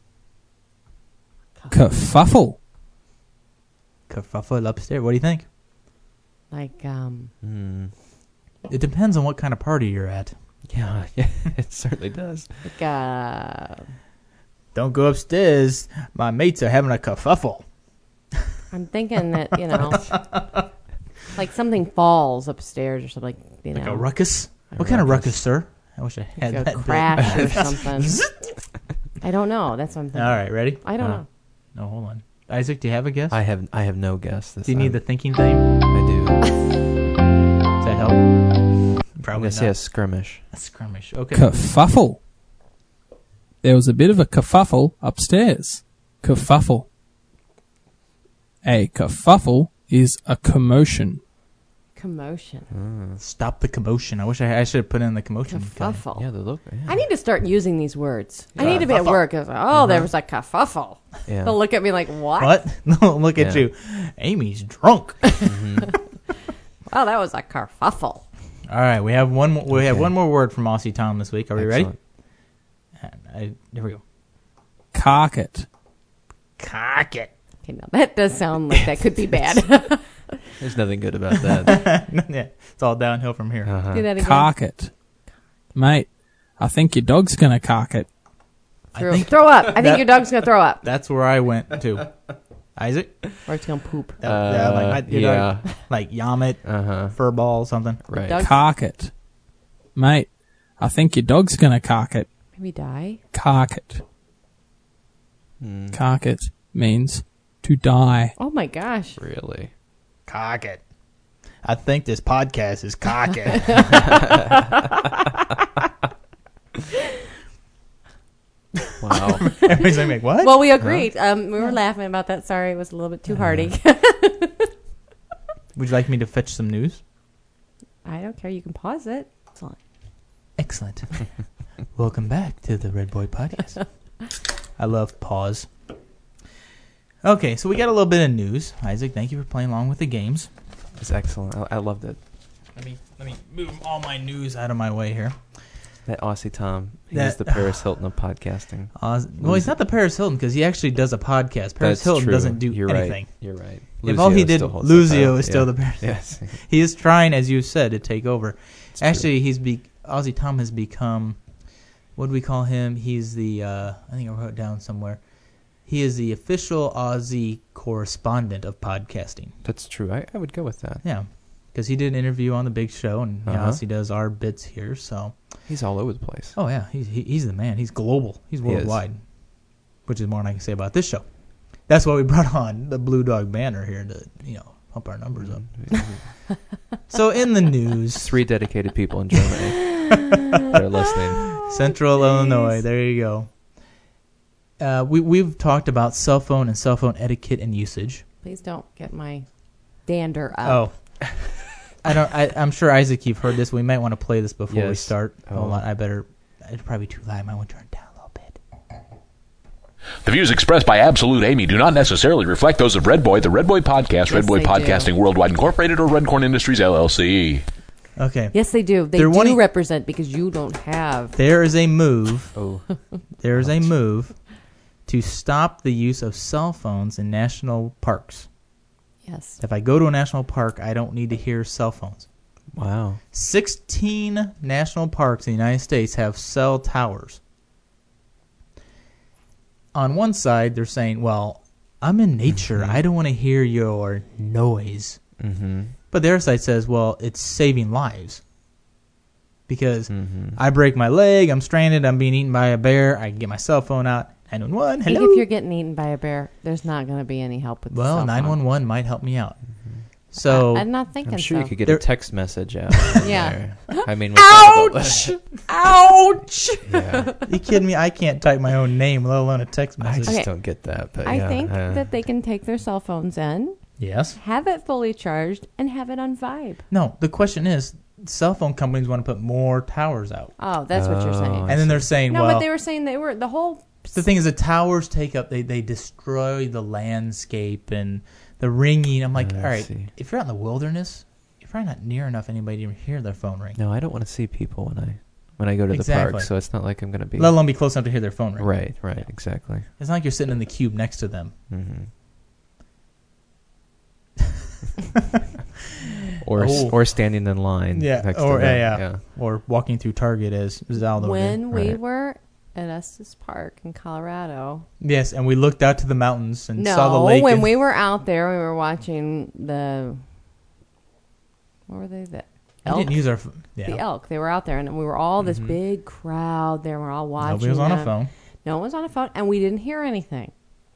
Kerfuffle. Kerfuffle upstairs. What do you think? Like, um, Mm. It depends on what kind of party you're at. Yeah, yeah, it certainly does. like, uh, Don't go upstairs. My mates are having a kerfuffle. I'm thinking that, you know, like something falls upstairs or something, you know. Like a ruckus? A What kind of ruckus. ruckus, sir? I wish I had Like a that. bit. crash or something. I don't know. That's what I'm thinking. All right, ready? I don't Uh, know. No, hold on. Isaac, do you have a guess? I have I have no guess. This do you need the time. thinking thing? I do. Does that help? I'm Probably gonna not. say a skirmish. A skirmish. Okay. Kerfuffle. There was a bit of a kerfuffle upstairs. Kerfuffle. A kerfuffle is a commotion. Commotion. Stop the commotion. I wish I, I should have put in the commotion. Kerfuffle. Yeah, the look. Yeah. I need to start using these words. I Yeah. need to be at work. It's like, oh, there was a kerfuffle. Yeah. They'll look at me like, what? What? No, look at Yeah. you. Amy's drunk. Oh, that was a kerfuffle. All right, we have one. More, we have Okay. one more word from Aussie Tom this week. Are we Excellent. ready? I, here we go. Carket. Cock it. Okay, now that does sound like that could be bad. There's nothing good about that. Yeah, it's all downhill from here. Uh-huh. Do that again. Carket. Mate, I think your dog's gonna cark it. Throw, think throw up. I think that- your dog's going to throw up. That's where I went to. Isaac? Or it's going to poop. That- yeah, like, my, your yeah. dog, like Yamit, Uh-huh. furball, something. Right. Dog- Cark it. Mate, I think your dog's gonna cark it. Maybe die. Cark it. Mm, Cark it means to die. Oh, my gosh. really? Cock it. I think this podcast is cock it. Wow. Everybody's like, what? Well, we agreed. Um, we were laughing about that. Sorry, it was a little bit too hardy. Would you like me to fetch some news? I don't care. You can pause it. Excellent. Excellent. Welcome back to the Red Boy Podcast. I love pause. Okay, so we got a little bit of news. Isaac, thank you for playing along with the games. It's excellent. I, I loved it. Let me let me move all my news out of my way here. That Aussie Tom, he's That- the Paris Hilton of podcasting. Oz, well, he's not the Paris Hilton because he actually does a podcast. Paris That's Hilton true. doesn't do You're anything. Right. You're right. If all he Luzio did, still holds that Luzio title. is still Yeah. the Paris. Yes. He is trying, as you said, to take over. Actually, he's be Aussie Tom has become. What do we call him? He's the. Uh, I think I wrote it down somewhere. He is the official Aussie correspondent of podcasting. That's true. I, I would go with that. Yeah, because he did an interview on the Big Show, and he Uh-huh. obviously does our bits here. So he's all over the place. Oh yeah, he's he, he's the man. He's global. He's He is. worldwide, which is more than I can say about this show. That's why we brought on the Blue Dog Banner here to you know pump our numbers up. So in the news, three dedicated people in Germany that are listening. Central Illinois. There you go. Uh, we we've talked about cell phone and cell phone etiquette and usage. Please don't get my dander up. Oh, I don't. I, I'm sure Isaac, you've heard this. We might want to play this before we Yes. start. Oh. Hold on. I better. It's probably too loud. I might want to turn it down a little bit. The views expressed by Absolute Amy do not necessarily reflect those of Red Boy, the Red Boy Podcast, Red Yes, Boy they Podcasting do. Worldwide Incorporated, or Red Corn Industries L L C. Okay. Yes, they do. They They're do wanting- represent because you don't have. There is a move. Oh. There is a move to stop the use of cell phones in national parks. Yes. If I go to a national park, I don't need to hear cell phones. Wow. sixteen national parks in the United States have cell towers. On one side, they're saying, well, I'm in nature. I don't want to hear your noise. Mm-hmm. But the other side says, well, it's saving lives. Because Mm-hmm. I break my leg, I'm stranded, I'm being eaten by a bear, I can get my cell phone out, nine one one, I think hello. if you're getting eaten by a bear, there's not going to be any help with the Well, cell phone. nine one one might help me out. So I, I'm not thinking I'm sure so. you could get There- a text message out. Yeah. there. I mean, without Ouch! the- Ouch! Yeah. you kidding me? I can't type my own name, let alone a text I message. just Okay. don't get that. But I yeah, think uh, that they can take their cell phones in, Yes. have it fully charged, and have it on vibe. No, the question is, cell phone companies want to put more towers out. Oh, that's what you're Oh, saying. And then they're saying, No, well, but they were saying they were the whole. the thing is the towers take up, they, they destroy the landscape and the ringing. I'm like, I all right, see. if you're out in the wilderness, you're probably not near enough anybody to even hear their phone ring. No, I don't want to see people when I when I go to the Exactly. park. So it's not like I'm going to be. Let alone be close enough to hear their phone ring. Right. Right. Exactly. It's not like you're sitting in the cube next to them. Mm-hmm. or Oh. or standing in line. Yeah, Next or to them. yeah, yeah, or walking through Target as Zaldo When did. we Right. were at Estes Park in Colorado. Yes, and we looked out to the mountains and saw the No, lake. when and- we were out there, we were watching the. What were they? The I elk. didn't use our. f- Yeah. The elk. They were out there, and we were all this Mhm. big crowd there. We're all watching. Nobody was on a them. phone. No one was on a phone, and we didn't hear anything.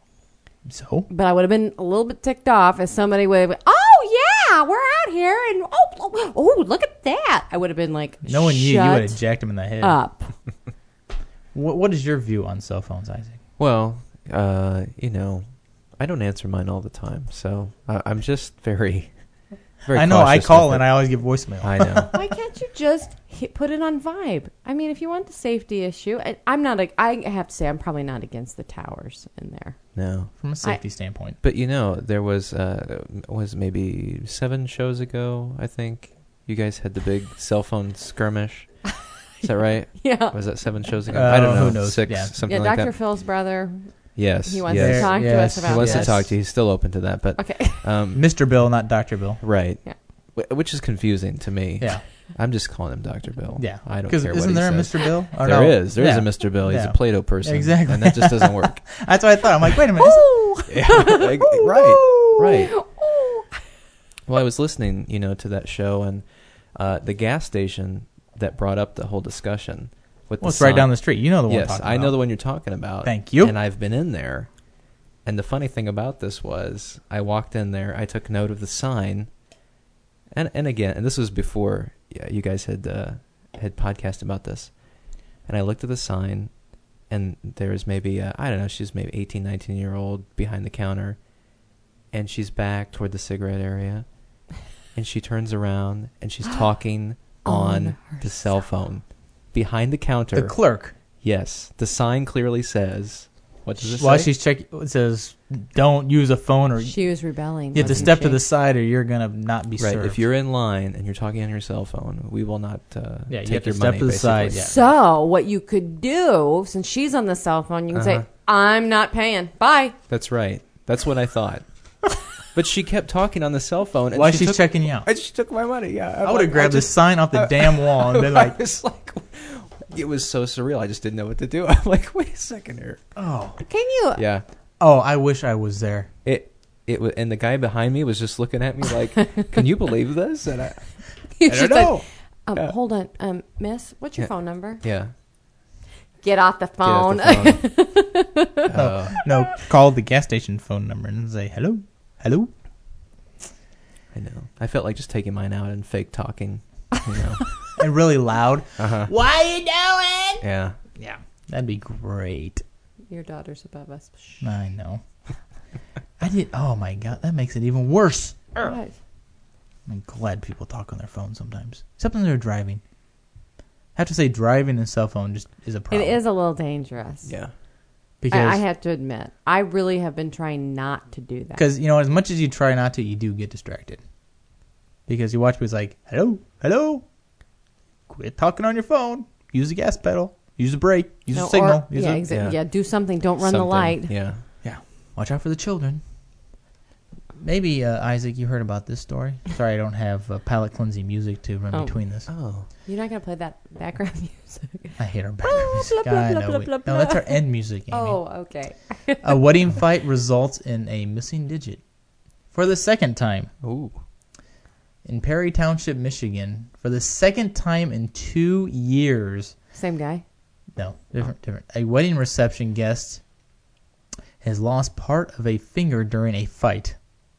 So But I would have been a little bit ticked off if somebody would have, oh, yeah, we're out here, and oh, oh, oh, look at that. I would have been like, knowing you, you would have shut jacked him in the head. up. What What is your view on cell phones, Isaac? Well, uh, you know, I don't answer mine all the time, so I, I'm just very, very. I know. I cautious call with and it. I always give voicemail. I know. Why can't you just hit, put it on Vibe? I mean, if you want the safety issue, I, I'm not. A, I have to say, I'm probably not against the towers in there. No. From a safety standpoint. But you know, there was uh, was maybe seven shows ago. I think you guys had the big cell phone skirmish. Is that right? Yeah. Was that seven shows ago? Uh, I don't know. who knows? Six, Yeah. something Yeah, like Doctor that. Phil's brother. Yes. He wants yes. to talk to Yes, us about He wants this. to talk to you. He's still open to that, but Okay. um, Mister Bill, not Doctor Bill. right. Yeah. Wh- Which is confusing to me. Yeah. I'm just calling him Doctor Bill. Yeah. I don't Because care isn't what he there a says. Mister Bill? Or There no? is. There is Yeah. a Mister Bill. He's Yeah. a Plato person. Exactly. And that just doesn't work. That's what I thought. I'm like, wait a minute. Yeah, like, right. Right. Well, I was listening, you know, to that show, and uh, the gas station that brought up the whole discussion with Well, the it's right sign- down the street. You know the one I'm Yes, talking I know about. the one you're talking about. Thank you. And I've been in there. And the funny thing about this was, I walked in there, I took note of the sign, and and again, and this was before yeah, you guys had uh, had podcast about this, and I looked at the sign, and there was maybe uh, I don't know, she's maybe eighteen, nineteen year old behind the counter, and she's back toward the cigarette area, and she turns around and she's talking on, On the cell phone behind the counter. The clerk. Yes, the sign clearly says, What does it While say? she's checking, it says, "Don't use a phone," or She was rebelling. you have to wasn't step she? to the side, or you're gonna not be Right. served. If you're in line and you're talking on your cell phone, we will not uh, Yeah, you take have to your step money. to the basically. side, yeah. So what you could do, since she's on the cell phone, you can Uh-huh. say, "I'm not paying. Bye." That's right. That's what I thought. But she kept talking on the cell phone. And While she she's took, checking you out. And she took my money. Yeah, I would have grabbed the sign off the I- damn wall and been like, I was like, it was so surreal. I just didn't know what to do. I'm like, wait a second here. "Oh, Can you? Yeah. oh, I wish I was there." It it was, and the guy behind me was just looking at me like, "Can you believe this?" And I, You I should don't know. say, um, Yeah. Hold on, um, Miss. What's your Yeah. phone number? yeah. Get off the Get off phone. the phone. No, Uh, no, call the gas station phone number and say, "Hello, hello." I know. I felt like just taking mine out and fake talking. You know. And really loud. Uh-huh. What are you doing? Yeah. Yeah, that'd be great. Your daughter's above us. Shh. I know. I did. Oh my god, that makes it even worse. What? I'm glad people talk on their phone sometimes, except when they're driving. I have to say, driving and cell phone just is a problem. It is a little dangerous. Yeah. because I, I have to admit, I really have been trying not to do that. because you know, as much as you try not to, you do get distracted. Because you watch people's like, "Hello, hello, quit talking on your phone. Use the gas pedal. Use the brake. Use No, the signal. or- Use yeah, the- exactly. Yeah, do something. Don't run the Something. light. Yeah. Yeah. Watch out for the children." Maybe, uh, Isaac, you heard about this story. Sorry, I don't have uh, palate cleansing music to run Oh. between this. Oh. You're not going to play that background music. I hate our background music. blah, blah, I blah, know blah, we- blah, No, blah. that's our end music, Amy. Oh, okay. A wedding fight results in a missing digit for the second time. Ooh. In Perry Township, Michigan, for the second time in two years. Same guy? No, different, different. A wedding reception guest has lost part of a finger during a fight.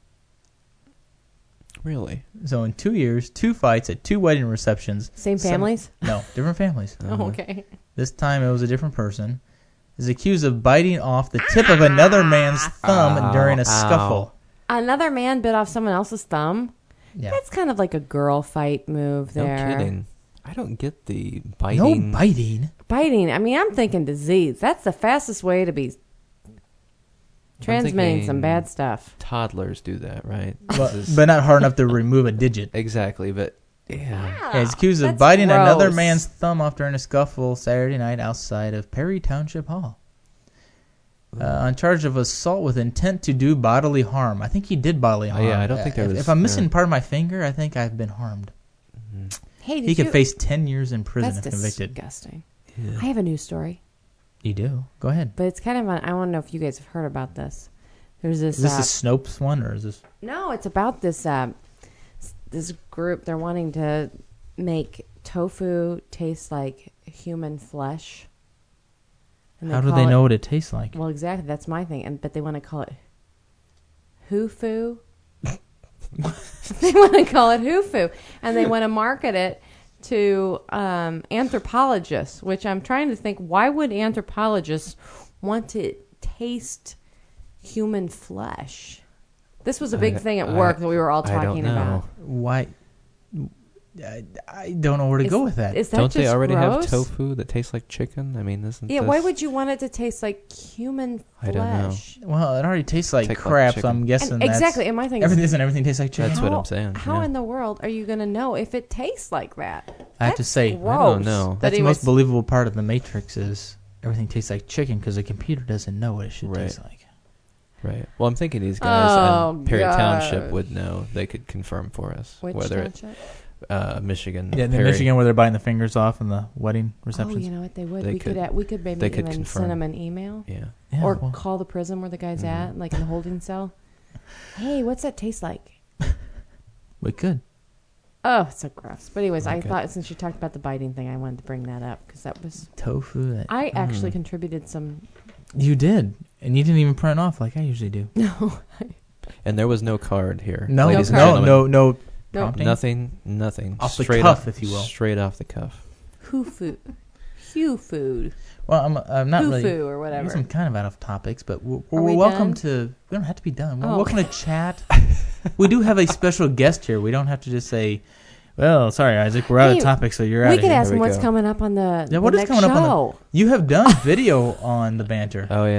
Really? So in two years, two fights at two wedding receptions. Same Some- families? no, different families. Oh, okay. This time it was a different person. Is accused of biting off the tip of another man's thumb Ow, during a ow. scuffle. Another man bit off someone else's thumb? Yeah. That's kind of like a girl fight move No there. kidding. I don't get the No biting. biting. Biting. I mean, I'm thinking disease. That's the fastest way to be transmitting some thinking bad stuff. Toddlers do that, right? But, This is- but not hard enough to remove a digit. exactly, but yeah. Yeah, he's accused of That's biting gross. another man's thumb off during a scuffle Saturday night outside of Perry Township Hall. Uh, on charge of assault with intent to do bodily harm. I think he did bodily Oh, harm. yeah, I don't think there if, was- if I'm missing yeah. part of my finger, I think I've been harmed. Hey, did He could you... face ten years in prison That's if convicted. disgusting. Yeah. I have a news story, You do. Go ahead. but it's kind of an, I want to know if you guys have heard about this. There's this... Is this uh, a Snopes one or is this? No, it's about this uh, s- this group. They're wanting to make tofu taste like human flesh. And How do call they it- know what it tastes like? Well, exactly. That's my thing. And but they want to call it hufu. They want to call it hufu, and they want to market it to um, anthropologists. Which I'm trying to think. Why would anthropologists want to taste human flesh? This was a big I- thing at I- work that we were all I don't talking know. about. Why? I, I don't know where to Is- go with that. is that Don't they just already gross? have tofu that tastes like chicken? I mean, isn't Yeah, this... why would you want it to taste like human flesh? I don't know. Well, it already tastes like Tastes like crap, so chicken. I'm guessing And that's... exactly, and my thing is- everything, doesn't everything taste like chicken? That's what How- I'm saying. How yeah. in the world are you going to know if it tastes like that? I have to That's say, gross. I don't know. But that's the anyways, most believable part of the Matrix is everything tastes like chicken because the computer doesn't know what it should Right. taste like. Right. Well, I'm thinking these guys Oh, in Perry gosh. Township would know. They could confirm for us Which whether township? it, uh, Michigan. Yeah, in Perry, Michigan where they're biting the fingers off in the wedding Oh, receptions. you know what? They would. They we could. could- uh, we could maybe they could even confirm. send them an email, Yeah. Yeah, or well, call the prison where the guy's Mhm. at, like in the holding cell. Hey, what's that taste like? we could. Oh, it's so gross. But anyways, I Okay. thought since you talked about the biting thing, I wanted to bring that up because that was. Tofu. That, I actually Mm. contributed some. you did. And you didn't even print it off like I usually do. No. And there was no card here. No, ladies No and no, gentlemen. no, no, No. prompting. Nothing. Nothing. Off the Straight cuff, off, if you will. Straight off the cuff. Who food? Hugh food. Well, I'm, I'm not Hoo really. foo or I whatever. guess I'm kind of out of topics, but we're, Are we're we welcome done? to. We don't have to be done. We're Oh. welcome to chat. We do have a special guest here. We don't have to just say, "Well, sorry, Isaac, we're out Hey, of topic, so you're out We of could here." ask There him we what's go. coming up on the, Yeah, what the is next coming up on show. the? You have done video on the banter. Oh yeah.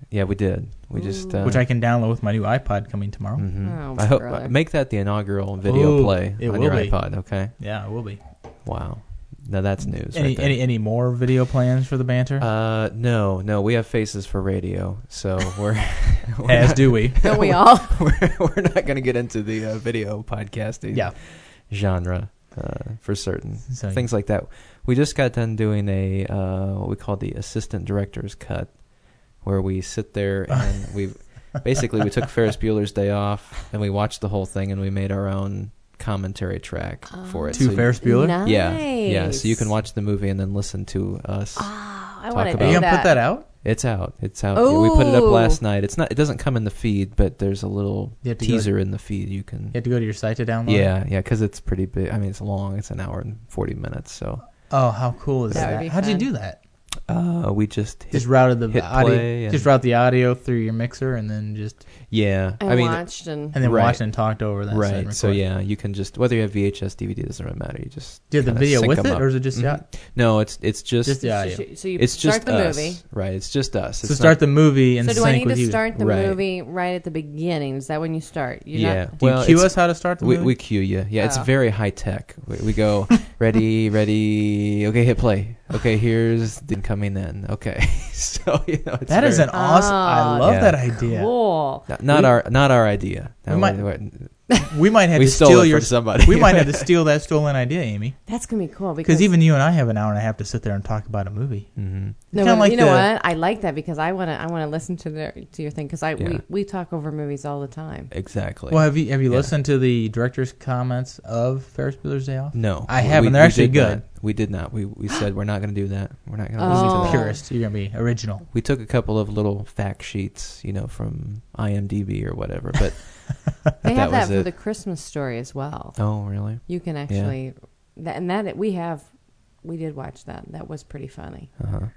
Yeah, we did. We just uh, which I can download with my new iPod coming tomorrow. mhm. Oh, I hope brother. make that the inaugural video Ooh, play it on will your be. iPod. Okay. Yeah, it will be. Wow. Now that's news. Any right there. any any more video plans for the banter? Uh, no, no. We have faces for radio, so we're, we're As not- do we. Don't we all? we're, we're not going to get into the uh, video podcasting Yeah. genre uh, for certain. So- Things like that. We just got done doing a uh, what we call the assistant director's cut, where we sit there and we basically we took Ferris Bueller's Day Off and we watched the whole thing and we made our own commentary track for it. To So you- Ferris Bueller? Nice. Yeah, yeah. So you can watch the movie and then listen to us. Oh, I talk want to about do Are you that. gonna put that out? It's out. It's out. Yeah, we put it up Ooh. last night. It's not. It doesn't come in the feed, but there's a little You have to go- teaser in the feed. You can. You have to go to your site to download it? Yeah, yeah, because it's pretty big. I mean, it's long. It's an hour and forty minutes. So Oh, how cool is That would that? be How'd you fun. do that? uh, we just hit, Just routed the hit audio, play and- just route the audio through your mixer, and then just yeah. I, I mean, watched and and then Right. watched and talked over that. right. side So record. yeah, you can just whether you have V H S, D V D, it doesn't really matter. You just Do you have the kinda video sync with 'em it, up. or is it just Mhm. yeah? No, it's it's just, Just the so, audio. so you it's start just the us. movie. Right. It's just us. So It's start not- the movie and So do I sync need with to you. start the Right. movie right at the beginning? Is that when you start? You're yeah. Not, Do you well, cue it's- us how to start the We, movie? we cue you. Yeah, it's Oh. very high tech. We, we go, ready, ready. Okay, hit play. Okay, here's the coming in. Okay, so you know it's That is very- an awesome. I Oh, love Yeah. that idea. cool. not, not we- our not our idea. We That might- was- We might have We to stole steal it your from somebody. We might have to steal that stolen idea, Amy. That's gonna be cool because Because even you and I have an hour and a half to sit there and talk about a movie. Mhm. No, kinda but like you know the- what? I like that because I want to. I want to listen to their to your thing because I Yeah. we, we talk over movies all the time. Exactly. Well, have you have you Yeah. listened to the director's comments of Ferris Bueller's Day Off? No, I we- haven't. we- They're we actually did good. not. We did not. We we said we're not going to do that. We're not going to Oh. listen to that. Purist. You're gonna be original. We took a couple of little fact sheets, you know, from I M D B or whatever, but They that have that was for it. the Christmas story as well. Oh, really? You can actually, that, and that we have, we did watch that. That was pretty funny. Uh huh.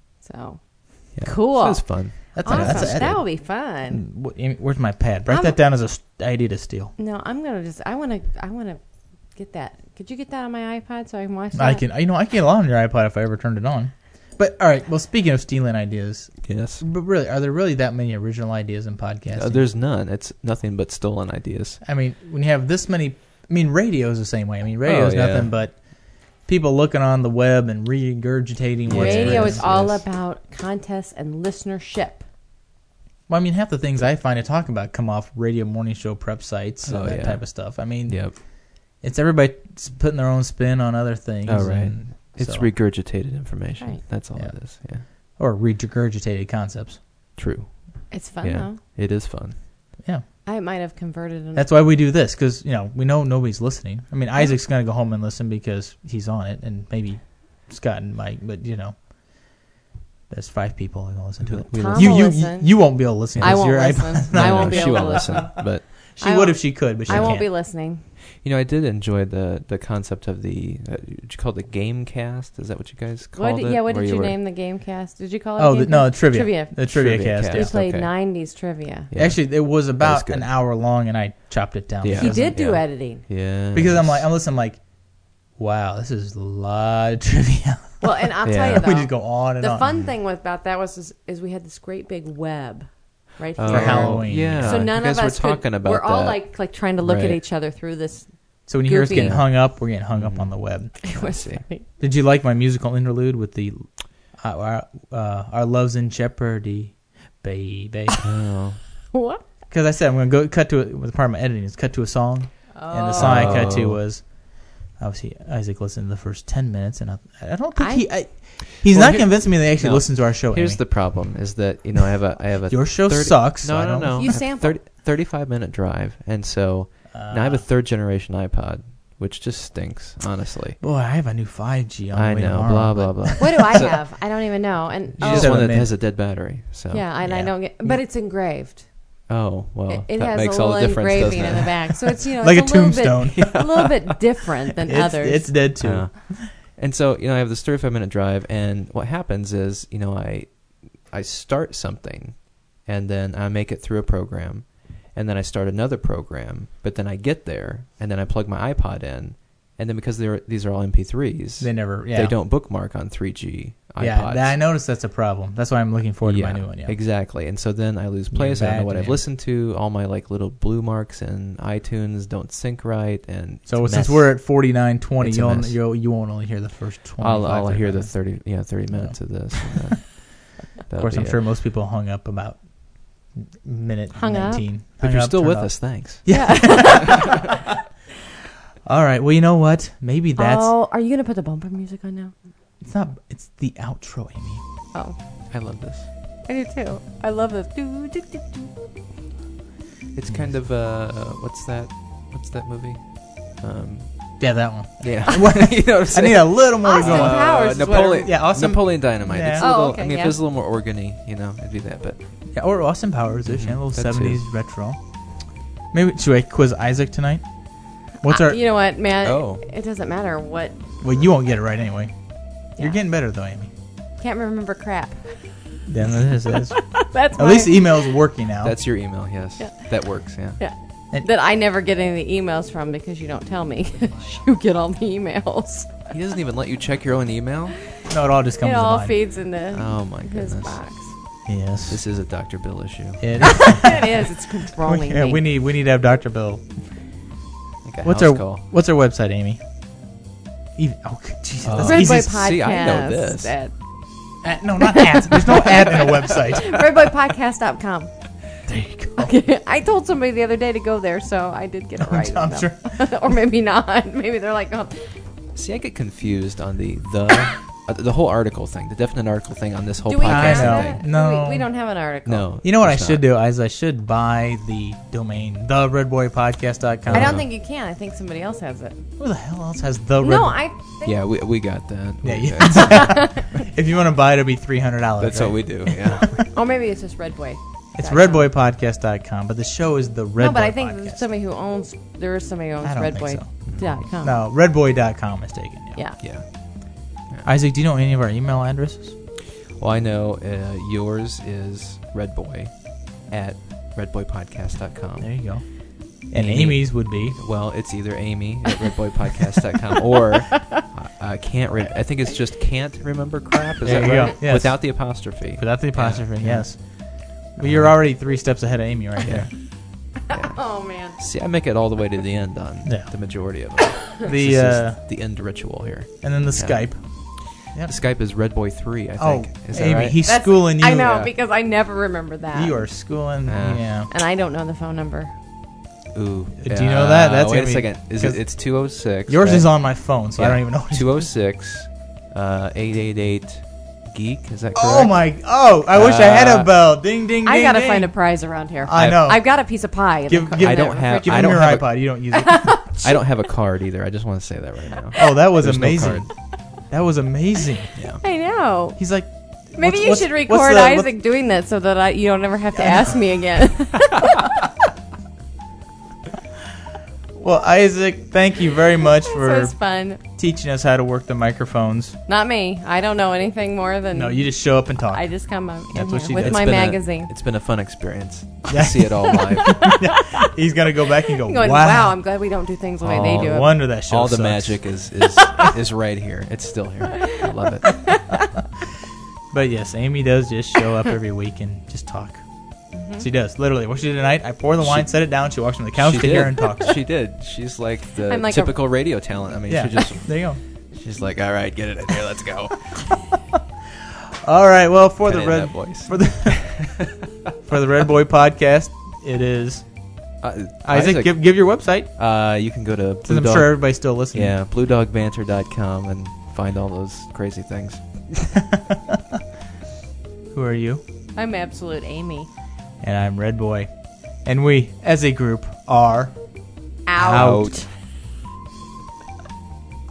So Yeah. cool. So it's fun. That's a, awesome. that's a, that will be fun. Wh- Amy, Where's my pad? Write I'm- that down as a st- idea to steal. No, I'm gonna just. I want to. I want to get that. Could you get that on my iPod so I can watch that? I can. You know, I can get it on your iPod if I ever turned it on. But all right. Well, speaking of stealing ideas, Yes. but really, are there really that many original ideas in podcasting? Uh, there's none. It's nothing but stolen ideas. I mean, when you have this many, I mean, radio is the same way. I mean, radio Oh, is yeah. nothing but people looking on the web and regurgitating what's Radio written. is all yes. about contests and listenership. Well, I mean, half the things I find to talk about come off radio morning show prep sites and Oh, that yeah. type of stuff. I mean, Yep. it's everybody putting their own spin on other things. Oh, right. and It's so- regurgitated information. Right. That's all Yeah. it is. Yeah. or regurgitated concepts. True. It's fun yeah. though. It is fun. Yeah, I might have converted. An, that's why we do this, because you know we know nobody's listening. I mean, Isaac's gonna go home and listen because he's on it, and maybe Scott and Mike, but you know, there's five people that are gonna listen to it. We Tom listen. You will you, listen. you won't be able to listen. I because won't your listen. iPod- I No, won't no, be she able won't to listen. listen. But She I would won't- if she could, but she I can't. won't be listening. you know, I did enjoy the the concept of the. Uh, did you call it the game cast? Is that what you guys What? called Did, it? yeah. What Where did you were- name the game cast? Did you call it? Oh, game the, no, cast? trivia. Trivia. The trivia, Trivia cast. cast. We yeah. Yes, played okay. nineties trivia. Yeah. Actually, it was about good. an hour long, and I chopped it down. Yeah. He because- did do Yeah. editing. Yeah. Because I'm like, I'm listening, I'm like, wow, this is a lot of trivia. Well, and I'll Yeah. tell you though, we just go on and the on. fun thing with, about that was is, is we had this great big web right here. Oh, For Halloween. Yeah. So none you guys of were us talking could. about We're all that. like like trying to look at Right. each other through this. So when you hear us goofy. getting hung up, we're getting hung up on the web. It was see. funny. Did you like my musical interlude with the uh, our uh, our love's in jeopardy, baby? Oh. What? Because I said I'm going to go cut to it with part of my editing. Is cut to a song, and the song I cut to Oh. was obviously Isaac listened to the first ten minutes, and I, I don't think I- he. I, he's Well, not here- convincing me they actually no. listen to our show. Here's Amy. the problem: is that you know I have a I have a Your show thirty sucks, No, so I no, don't- no. You I have sample. thirty, thirty-five minute drive, and so Uh, now I have a third generation iPod, which just stinks, honestly. Boy, I have a new five G on the I way know, tomorrow, blah but- blah blah. What do I So- have? I don't even know. And You oh, just have one a that min- has a dead battery. So yeah, and I Yeah. don't get. But it's engraved. Oh well, It, it that has makes a all little the difference, engraving doesn't in it? the back, so it's you know Like it's a little tombstone. bit, a little bit different than it's, others. it's dead too. Uh, and so you know I have this thirty-five minute drive, and what happens is you know I I start something, and then I make it through a program, and then I start another program, but then I get there, and then I plug my iPod in, And then because they're these are all M P threes, They never- yeah. they don't bookmark on three G iPods. Yeah, that, I noticed that's a problem. That's why I'm looking forward yeah, to my new one. Yeah, exactly. And so then I lose You're place. I don't know bad what I've man. listened to. All my like little blue marks and iTunes don't sync right. And So it's a since mess. we're at forty-nine twenty, It's a you'll, mess. you'll you won't only hear the first twenty. I'll, I'll hear the thirty, yeah, thirty minutes of this. And then Of that'll course, be I'm it. sure most people hung up about minute Hung up? nineteen. But Hung you're up, still turned with off. us. Thanks. Yeah. All right. Well, you know what? Maybe that's Oh, are you gonna put the bumper music on now? it's not. It's the outro, Amy. Oh, I love this. I do too. I love this. Do, do, do, do. It's kind of uh, what's that? What's that movie? Um, Yeah, that one. yeah, What- you know what I'm I saying? need a little more Austin going. Powers is what Napoleon, it- Yeah, Austin- Napoleon Dynamite. Yeah. It's a Oh, little, okay, I mean, yeah. if it was a little more organy, you know, it'd be that. But Yeah, or Austin Powers ish, Mhm, yeah, a little that seventies too. retro. Maybe should I quiz Isaac tonight? What's Uh, our? You know what, man? Oh. It doesn't matter what. Well, you won't get it right anyway. You're Yeah. getting better though, Amy. Can't remember crap. Then it is. That's, That's at my- least the email's working now. that's your email, yes. Yeah. That works, yeah. Yeah. And- that I never get any emails from because you don't tell me. You get all the emails. He doesn't even let you check your own email? no, it all just comes It to all mind. feeds into Oh, my his goodness. box. Yes. This is a Doctor Bill issue. It, It is. It's controlling yeah, me. we need we need to have Doctor Bill. Like a What's house our call. What's our website, Amy? Even, oh, Jesus, Uh, that's Red easy. Boy as- Podcast. See, I know this. At Ad, no, not ads. There's no ad in a website. red boy podcast dot com. There you go. Okay. I told somebody the other day to go there, so I did get it right. I'm No. sure. Or maybe not. Maybe they're like, oh, See, I get confused on the the uh, the whole article thing, the definite article thing on this whole do we podcast have know. that? thing. No. We, we don't have an article. No. You know what I it's should not. do is I should buy the domain the red boy podcast dot com. I don't think you can. I think somebody else has it. Who the hell else has the red? No, I think Yeah, we we got that. Yeah, We yeah. got- If you want to buy it, it'll be three hundred dollars. That's what we do. Yeah. Or maybe it's just Red Boy. It's red boy podcast dot com, but the show is the Red No, but Boy I think Podcast. there's somebody who owns. There is somebody who owns I don't red think boy so. dot com. No, red boy dot com is taken. Yeah. Yeah. Yeah. Isaac, do you know any of our email addresses? Well, I know uh, yours is redboy at red boy podcast dot com. There you go. And Amy- Amy's would be Well, it's either Amy at red boy podcast dot com or I uh, can't. Re- I think it's just can't remember crap. Is There that you go. right? Yes. Without the apostrophe. without the apostrophe. Yeah. Yes. Well, you're already three steps ahead of Amy right there. Yeah. Oh man. See, I make it all the way to the end on Yeah. the majority of it. The This is uh, the end ritual here. and then the Yeah. Skype. The Skype is red boy three. I Oh, think. Is that Amy, right? he's That's- schooling you. I know Yeah. because I never remember that. You are schooling. Yeah. Yeah. And I don't know the phone number. Ooh. Do you know that? Uh, That's wait gonna a be- second. Is it? 'cause It's two oh six. Yours right? is on my phone, so I Yeah. don't even know. What two oh six, uh, eight eight eight, geek. Is that correct? Oh my! Oh, I wish I had a Uh, bell. Ding ding ding. I gotta ding. find a prize around here. I know. I've got a piece of pie. in Give- the, ca- give- in I the don't have- Give I him don't your have a- iPod. You don't use it. I don't have a card either. I just want to say that right now. Oh, that was There's no amazing. card. That was amazing. Yeah. I know. He's like, Maybe what's- you what's- should what's record the- what's- Isaac doing that so that I, you don't ever have to ask me again. Well, Isaac, thank you very much This for was fun. teaching us how to work the microphones. Not me. I don't know anything more than. No, you just show up and talk. I just come up in That's what here she with did. my It's been a- magazine. it's been a fun experience Yeah. to see it all live. He's gonna go back and go, I'm going, wow. wow. I'm glad we don't do things the way they Oh, do No it. wonder that show all the sucks. magic is is is right here. It's still here. I love it. But yes, Amy does just show up every week and just talk. Mm-hmm. She does, literally. What she did tonight, I pour the wine, She- set it down, she walks from the couch She to here did. and talks. She did. She's like the I'm like a- typical radio talent. I mean, Yeah, she just there you go. she's like, all right, get it in here. Let's go. All right, well, for the Kinda in red that voice. for the for the Red Boy podcast, it is Uh, Isaac. Give give your website. Uh, you can go to Since Blue I'm Dog, sure everybody's still listening. yeah, blue dog banter dot com and find all those crazy things. Who are you? I'm absolute Amy. And I'm Red Boy, and we, as a group, are Out. out.